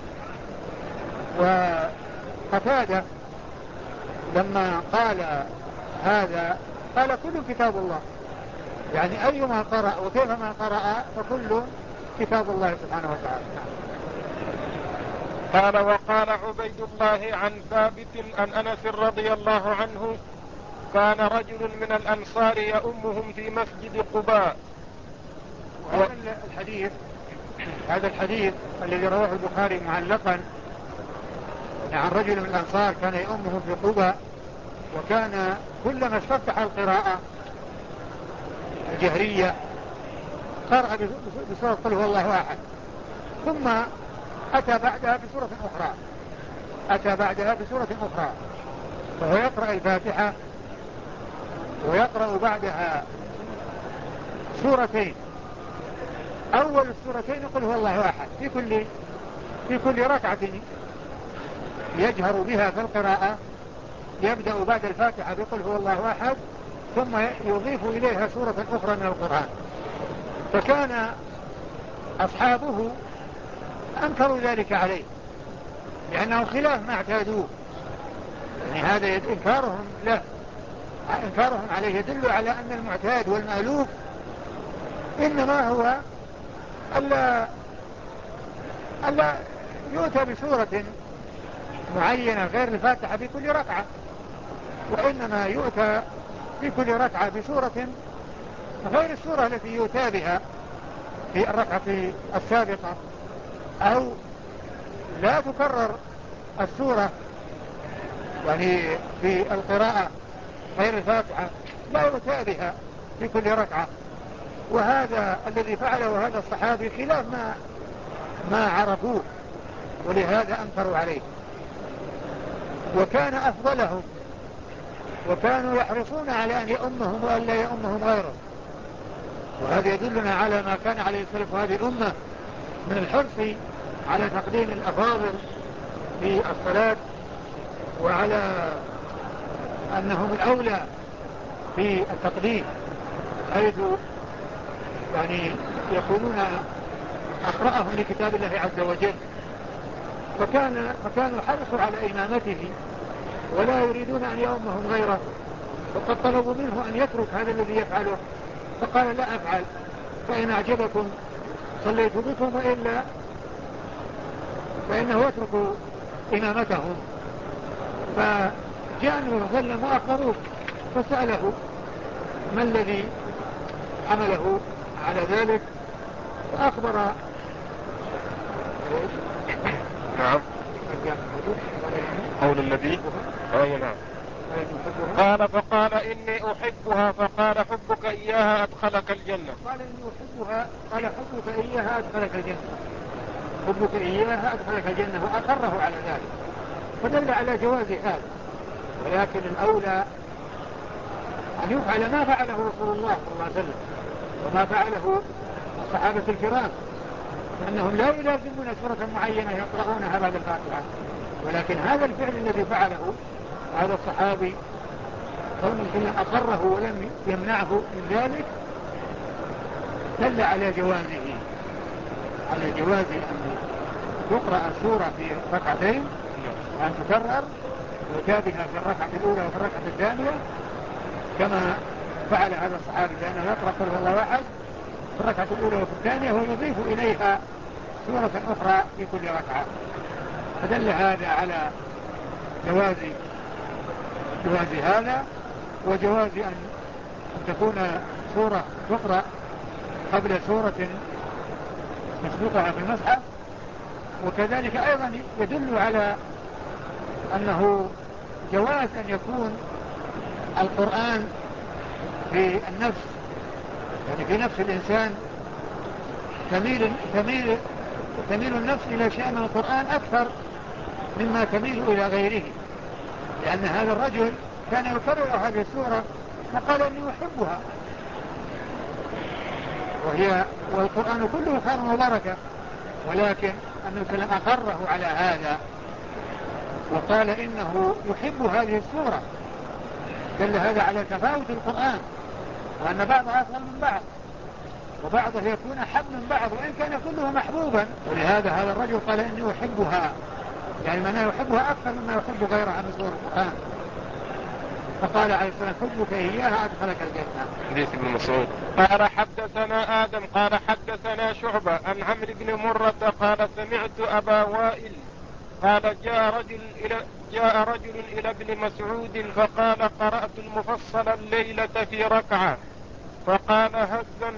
وقتادة لما قال هذا قال كل كتاب الله، يعني أيما قرأ وكيفما قرأ فكل كتاب الله سبحانه وتعالى. قال وقال عبيد الله عن ثابت عن أنس رضي الله عنه كان رجل من الأنصار يؤمهم في مسجد قباء. هذا الحديث الذي رواه البخاري معلقا عن رجل من الأنصار كان يؤمهم في قباء، وكان كلما استفتح القراءة الجهرية قرأ بسورة قل هو الله أحد، ثم أتى بعدها بسورة أخرى، فهو يقرأ الفاتحة ويقرأ بعدها سورتين. أول السورتين قل هو الله أحد في كل ركعة يجهر بها في القراءة، يبدأ بعد الفاتحة بقل هو الله أحد، ثم يضيف إليها سورة أخرى من القرآن. فكان أصحابه أنكروا ذلك عليه لأنه خلاف ما اعتادوه، يعني هذا إنكارهم عليه يدل على أن المعتاد والمألوف إنما هو ألا يؤتى بسورة معينة غير الفاتحة في كل ركعة، وإنما يؤتى في كل ركعة بسورة غير السورة التي يؤتى بها في الركعة السابقة، أو لا تكرر السورة يعني في القراءة غير الفاتحة لا يؤتى بها في كل ركعة. وهذا الذي فعله هذا الصحابي خلاف ما عرفوه، ولهذا أنكروا عليه. وكان أفضلهم، وكانوا يحرصون على أن يؤمهم وأن لا يؤمهم غيره. وهذا يدلنا على ما كان عليه السلف هذه الأمة من الحرص على تقديم الأفاضل في الصلاة، وعلى أنهم الأولى في التقديم، حيث يعني يكونون أقرأهم لكتاب الله عز وجل، فكانوا حرصوا على إمامته ولا يريدون أن يؤمهم غيره، وقد طلبوا منه أن يترك هذا الذي يفعله، فقال لا أفعل، فإن أعجبكم صليت بكم، وإلا فإنه يترك إمامتهم. فجاء النبي صلى الله عليه وسلم وأخبروه، فسأله ما الذي حمله على ذلك، فأخبر نعم قول النبي نعم قال فقال إني أحبها، فقال حبك إياها أدخلك الجنة. قال إني أحبها، قال حبك إياها أدخلك الجنة، حبك إياها أدخلك الجنة، وأقره على ذلك، فدل على جواز هذا. ولكن الأولى أن يفعل ما فعله رسول الله صلى الله عليه وسلم وما فعله الصحابة الكرام، لأنهم لا يلازمون سورة معينة يقرؤونها بعد الفاتحة، ولكن هذا الفعل الذي فعله هذا الصحابي كونه أقره ولم يمنعه من ذلك دل على جوازه، على جواز أن تقرأ السورة في ركعتين وأن تكرر وتابها في الركعة الأولى وفي الركعة الثانية كما فعل هذا الصحابي، لأنه يقرأ قل هو الله أحد في الركعة الأولى وفي الثانية ويضيف إليها سورة أخرى في كل ركعة، فدل هذا على جواز هذا، وجواز أن تكون سورة تقرأ قبل سورة مسبوقها في المصحف. وكذلك أيضا يدل على أنه جواز أن يكون القرآن في النفس، يعني في نفس الإنسان تميل النفس إلى شيء من القرآن أكثر مما تميل إلى غيره، لأن هذا الرجل كان يكرر هذه السورة فقال إني أحبها، والقرآن كله خير وبركة، ولكن النبي صلى الله عليه وسلم أقره على هذا وقال إنه يحب هذه السورة، دل هذا على تفاوت القرآن، وأن بعضها أفضل من بعض وبعضه يكون أحب من بعض وإن كان كله محبوبا، ولهذا هذا الرجل قال إني أحبها، يعني معناه يحبها أكثر مما يحب غيرها من سور القرآن، فقال عليه الصلاة والسلام حبك إياها أدخلك الجنة. حديث ابن مسعود قال حدثنا آدم قال حدثنا شعبة عن عمرو بن مرة قال سمعت أبا وائل قال جاء رجل إلى ابن مسعود فقال قرأت المفصل الليلة في ركعة، فقال هزا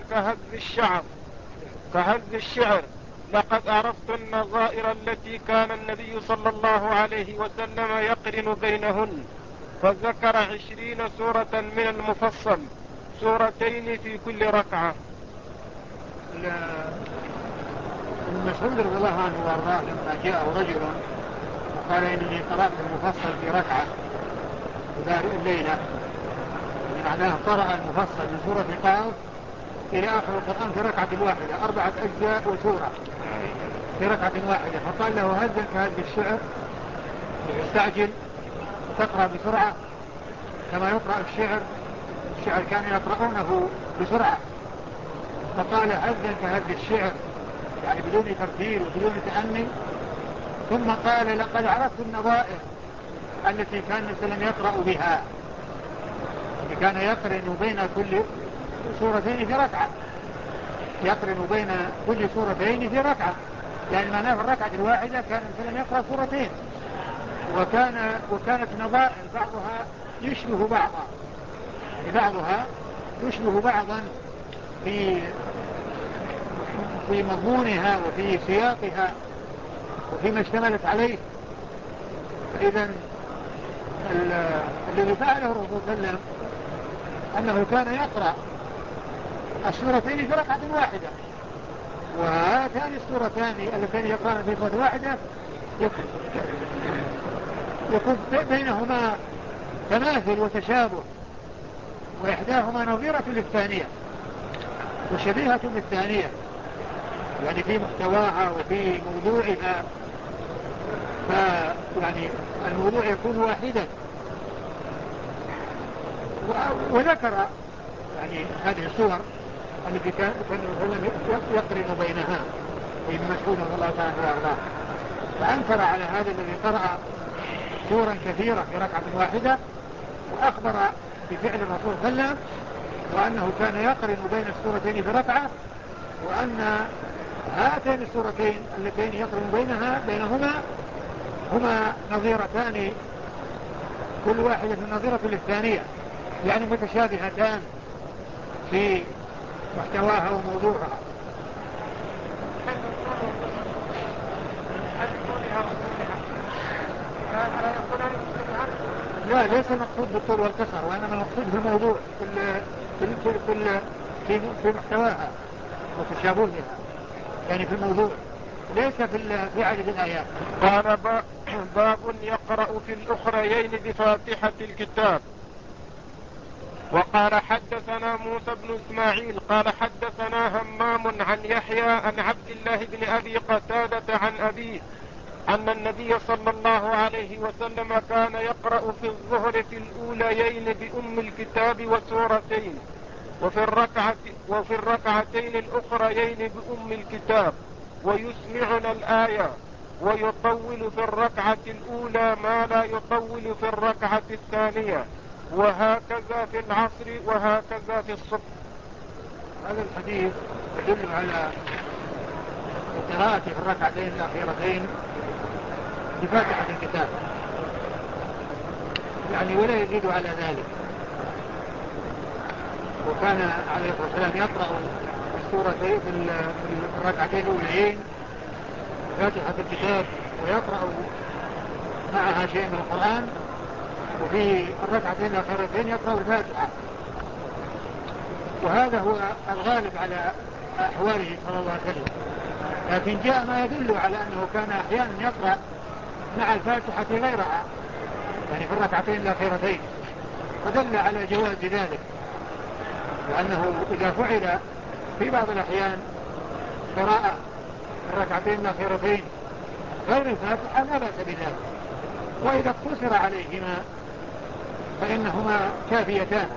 كهز الشعر لقد عرفت النظائر التي كان النبي صلى الله عليه وسلم يقرن بينهن، فذكر 20 سورة من المفصل، سورتين في كل ركعة. ابن مسعود رضي الله عنه وارضاه لما جاء رجل وقال إني قرأت المفصل في ركعة الليلة، معناه قرأ المفصل من سورة قاف إلى آخر القرآن في ركعة واحدة، 4 أجزاء وسورة في ركعة واحدة، فقال له هزا كهز الشعر، استعجل تقرأ بسرعة كما يقرأ الشعر كانوا يقرؤونه بسرعة، فقال هزا كهز الشعر يعني بدون ترتيل وبدون تأني، ثم قال لقد عرفت النظائر التي كان النبي صلى الله عليه وسلم يقرأ بها، كان يقرن بين كل سورتين في ركعة، يقرن بين كل سورتين في ركعة، يعني معناه في الركعة الواحدة كان النبي صلى الله عليه وسلم يقرأ سورتين، وكانت نظائر بعضها يشبه بعضا، يعني بعضها يشبه بعضا في مضمونها وفي سياقها وفيما اشتملت عليه. فإذا الذي فعله الرسول صلى الله عليه وسلم أنه كان يقرأ السورتين في ركعة واحدة، وهاتان السورتان اللتين يقرأن في سورة واحدة يكون بينهما تماثل وتشابه، وإحداهما نظيرة للثانية وشبيهة بالثانية، يعني في محتواها وفي موضوعها فيعني الموضوع يكون واحدا. وذكر يعني هذه الصور التي كان يقرن بينها ابن مسعود رضي الله تعالى عنه، فأنكر على هذا الذي قرأ سورا كثيرة في ركعة واحدة، وأخبر بفعل الرسول صلى الله عليه وسلم وأنه كان يقرن بين السورتين في ركعة، وأن هاتين السورتين اللتين يقرن بينهما هما نظيرتان، كل واحدة نظيرة للثانية، يعني متشابهتان في محتواها وموضوعها. لا، ليس المقصود بالطول والقصر، وإنما المقصود في الموضوع في محتواها وتشابهها، يعني في الموضوع، ليس في عدد الآيات. قال باب يقرأ في الأخريين بفاتحة الكتاب. وقال حدثنا موسى بن إسماعيل قال حدثنا همام عن يحيى عن عبد الله بن أبي قتادة عن أبيه أن النبي صلى الله عليه وسلم كان يقرأ في الظهر في الأوليين بأم الكتاب وسورتين، وفي الركعتين الأخريين بأم الكتاب، ويسمعنا الآية، ويطول في الركعة الأولى ما لا يطول في الركعة الثانية، وهكذا في العصر وهكذا في الصبح. هذا الحديث يدل على القراءة في الركعتين الأخيرتين بفاتحة الكتاب، يعني ولا يزيد على ذلك. وكان عليه الصلاة والسلام يقرأ السورتين في الركعتين الأوليين بفاتحة الكتاب، ويقرأ معها شيء من القرآن، وفي الركعتين الأخيرتين يقرأ الفاتحة. وهذا هو الغالب على أحواله صلى الله عليه وسلم، لكن جاء ما يدل على أنه كان أحيانا يقرأ مع الفاتحة غيرها، يعني في الركعتين الأخيرتين، فدل على جواز ذلك، وأنه إذا فعل في بعض الأحيان قراءة في الركعتين الأخيرتين غير الفاتحة لا بأس بذلك، وإذا اقتصر عليهما فإنهما كافيتان.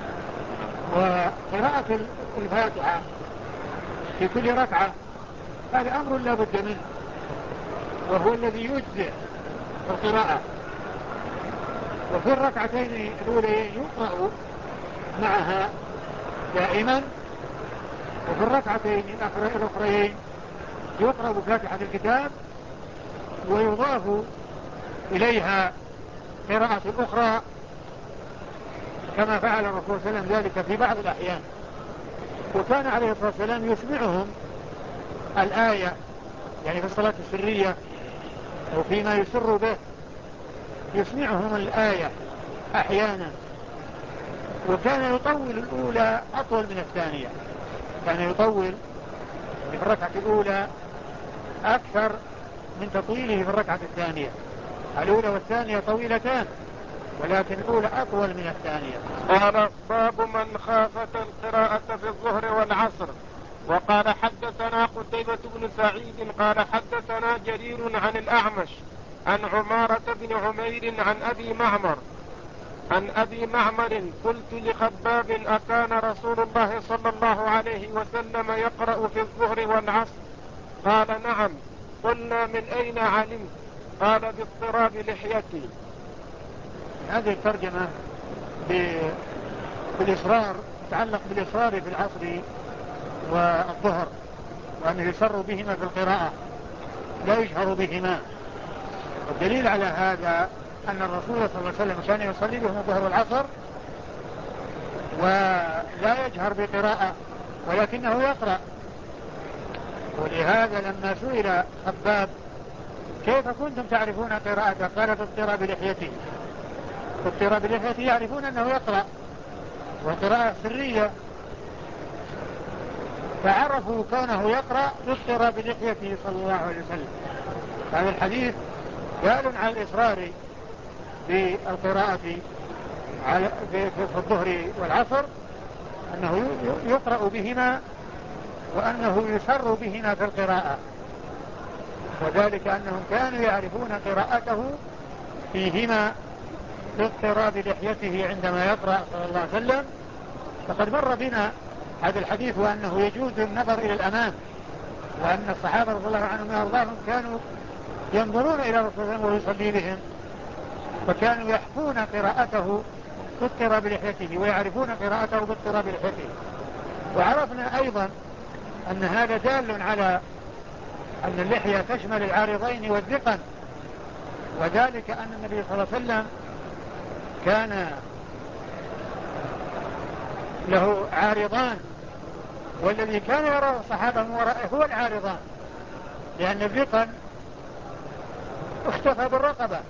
وقراءة الفاتحة في كل ركعة هذا أمر لا بد منه، وهو الذي يجزئ القراءة. وفي الركعتين الأوليين يقرأ معها دائما، وفي الركعتين الأخرين يقرأ بفاتحة الكتاب، ويضاف إليها قراءة أخرى كما فعل الرسول صلى الله عليه وسلم ذلك في بعض الأحيان. وكان عليه الصلاة والسلام يسمعهم الآية، يعني في الصلاة السرية أو فيما يسر به يسمعهم الآية أحيانا، وكان يطول الأولى أطول من الثانية، كان يطول في الركعة الأولى أكثر من تطويله في الركعة الثانية. الأولى والثانية طويلتان، ولكن الأولى أطول من الثانية. قال باب من خافت القراءة في الظهر والعصر. وقال حدثنا قتيبة بن سعيد قال حدثنا جرير عن الأعمش عن عمارة بن عمير عن أبي معمر قلت لخباب أكان رسول الله صلى الله عليه وسلم يقرأ في الظهر والعصر؟ قال نعم. قلنا من أين علمت؟ قال باضطراب لحيتي. هذه الترجمة بالإصرار تتعلق بالإصرار في العصر والظهر، وأنه يسر بهما في القراءة لا يجهر بهما. والدليل على هذا أن الرسول صلى الله عليه وسلم كان يصلي بهم الظهر والعصر ولا يجهر بقراءة، ولكنه يقرأ. ولهذا لما سئل خباب كيف كنتم تعرفون قراءته؟ قال باضطراب لحيته. باضطراب لحيته يعرفون أنه يقرأ، والقراءة سرية، فعرفوا كونه يقرأ باضطراب لحيته صلى الله عليه وسلم. هذا الحديث دال على الإصرار بالقراءة في الظهر والعصر، أنه يقرأ بهما وأنه يسر بهما في القراءة. وذلك أنهم كانوا يعرفون قراءته فيهما باضطراب لحيته عندما يقرأ صلى الله عليه وسلم. فقد مر بنا هذا الحديث وأنه يجوز النظر إلى الأمام، وأن الصحابة رضي الله عنهم وأرضاهم كانوا ينظرون إلى رسول الله وهو يصلي بهم، فكانوا يحكون قراءته باضطراب لحيته ويعرفون قراءته باضطراب لحيته. وعرفنا أيضا أن هذا دال على أن اللحية تشمل العارضين والذقن، وذلك أن النبي صلى الله عليه وسلم كان له عارضان، والذي كان يراه الصحابة من ورائه هو العارضان، لأن الذقن اختفى بالرقبة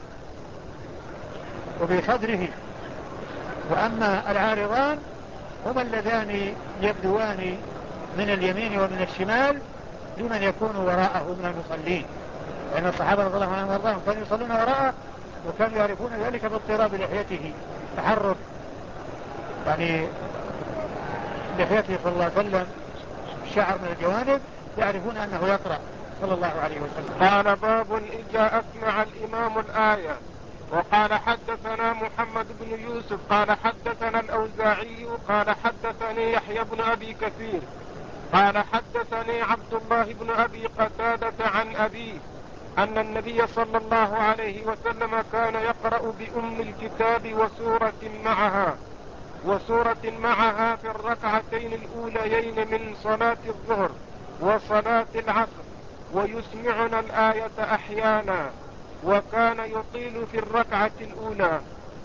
وبصدره، وأما العارضان هما اللذان يبدوان من اليمين ومن الشمال لمن يكون وراءه من المصلين، لأن الصحابة رضي الله عنهم وارضاهم كانوا يصلون وراءه وكانوا يعرفون ذلك باضطراب لحيته، تحرك يعني لحيته صلى الله عليه وسلم الشعر من الجوانب، يعرفون أنه يقرأ صلى الله عليه وسلم. قال باب إذا أسمع الإمام الآية. وقال حدثنا محمد بن يوسف قال حدثنا الأوزاعي قال حدثني يحيى بن أبي كثير قال حدثني عبد الله بن أبي قتادة عن أبيه أن النبي صلى الله عليه وسلم كان يقرأ بأم الكتاب وسورة معها في الركعتين الأوليين من صلاة الظهر وصلاة العصر، ويسمعنا الآية أحيانا، وكان يطيل في الركعة الأولى.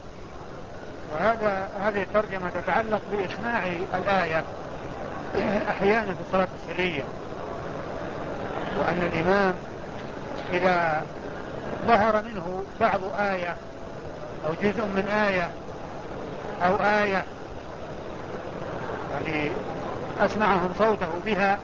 هذه الترجمة تتعلق بإسماع الآية أحيانا في الصلاة السرية، وأن الإمام إذا ظهر منه بعض آية أو جزء من آية أو آية يعني أسمعهم صوته بها،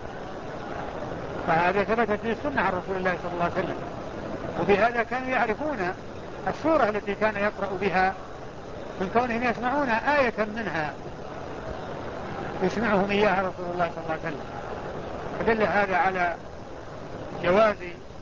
فهذا ثبتت في السنة عن رسول الله صلى الله عليه وسلم، وبهذا كانوا يعرفون السورة التي كان يقرأ بها من كونهم يسمعون آية منها يسمعهم إياها رسول الله صلى الله عليه وسلم. فدل هذا على جواز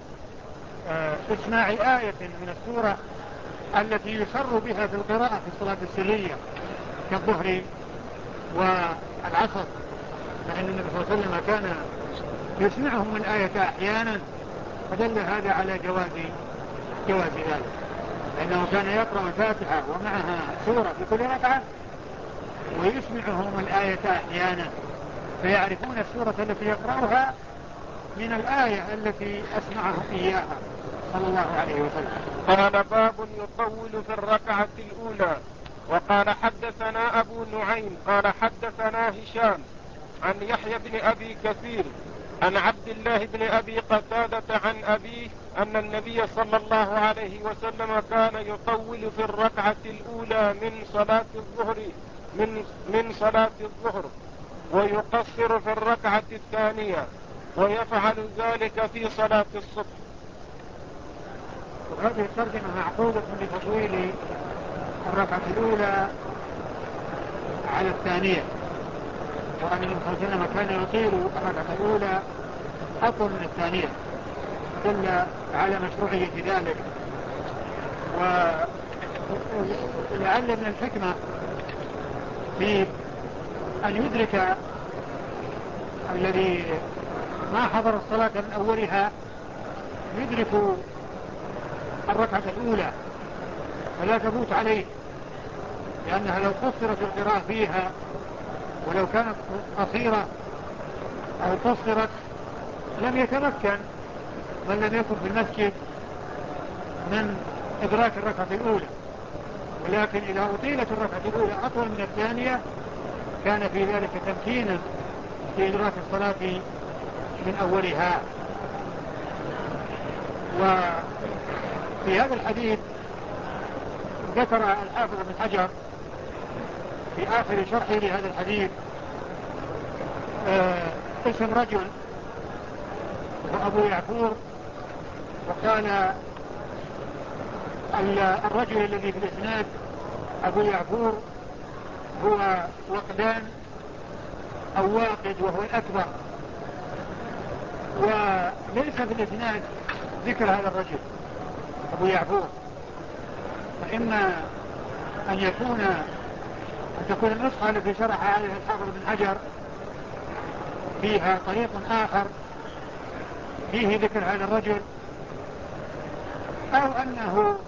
إسماع آية من السورة التي يسر بها في القراءة في الصلاة السرية كالظهر والعصر، فإن النبي صلى الله عليه وسلم كان يسمعهم الآية أحيانا، فدل هذا على جواز ذلك، لأنه كان يقرأ الفاتحة ومعها سورة في كل ركعة ويسمعهم الآية أحيانا، فيعرفون السورة التي يقرأها من الآية التي أسمعهم إياها صلى الله عليه وسلم. قال باب يطول في الركعة الأولى. وقال حدثنا أبو نعيم قال حدثنا هشام عن يحيى بن أبي كثير عن عبد الله بن أبي قتادة عن أبيه أن النبي صلى الله عليه وسلم كان يطول في الركعة الأولى من صلاة الظهر ويقصر في الركعة الثانية، ويفعل ذلك في صلاة الصبح. وهذه الترجمة معقودة بتطويل الركعة الأولى على الثانية، وأن النبي صلى الله عليه وسلم كان يطيل الركعة الأولى أطول من الثانية، دل على مشروعية ذلك. ولعل من الحكمة في أن يدرك الذي ما حضر الصلاة من أولها يدرك الركعة الأولى فلا تفوت عليه، لأنها لو قصرت القراءة فيها ولو كانت قصيرة أو قصرت لم يتمكن من لم يكن في المسجد من إدراك الركعة الأولى، ولكن إذا أطيلت الركعة الأولى أطول من الثانية كان في ذلك تمكينا في إدراك الصلاة من أولها. وفي هذا الحديث ذكر الحافظ بن حجر في آخر شرحه لهذا الحديث اسم رجل وأبو يعفور، وقال الرجل الذي في الإسناد أبو يعفور هو وقدان أو واقد وهو الأكبر، وليس في الإسناد ذكر هذا الرجل أبو يعفور، فإما أن تكون النسخة التي شرح عليها الحافظ بن حجر فيها طريق آخر فيه ذكر هذا الرجل، أو أنه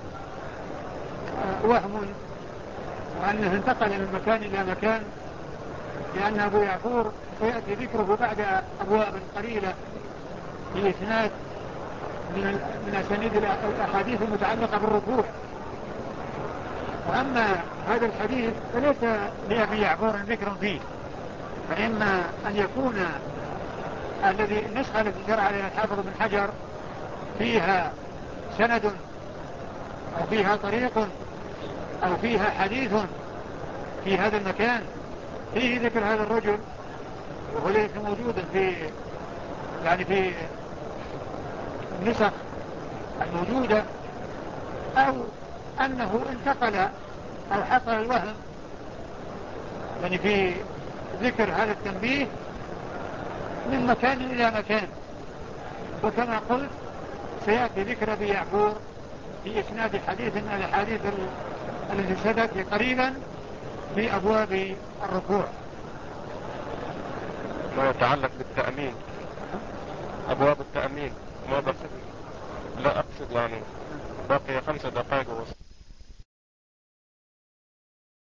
وهم وأنه انتقل من مكان إلى مكان، لأن أبو يعفور سيأتي ذكره بعد أبواب قليلة في إسناد من أسانيد الأحاديث المتعلقة بالركوع. وأما هذا الحديث فليس لأبي يعفور ذكر فيه، فإما أن يكون النسخة التي شرع عليها الحافظ بن حجر فيها سند أو فيها طريق أو فيها حديث في هذا المكان فيه ذكر هذا الرجل وهو ليس موجودا في النسخ الموجودة، أو أنه انتقل أو حصل الوهم في ذكر هذا التنبيه من مكان إلى مكان. وكما قلت سيأتي ذكر أبي يعفور في إسناد حديث من الحديث الذي سيأتي قريبا في أبواب الركوع. ما يتعلق بالتأمين، أبواب التأمين ما بقصد، لا أقصد يعني بقي 5 دقائق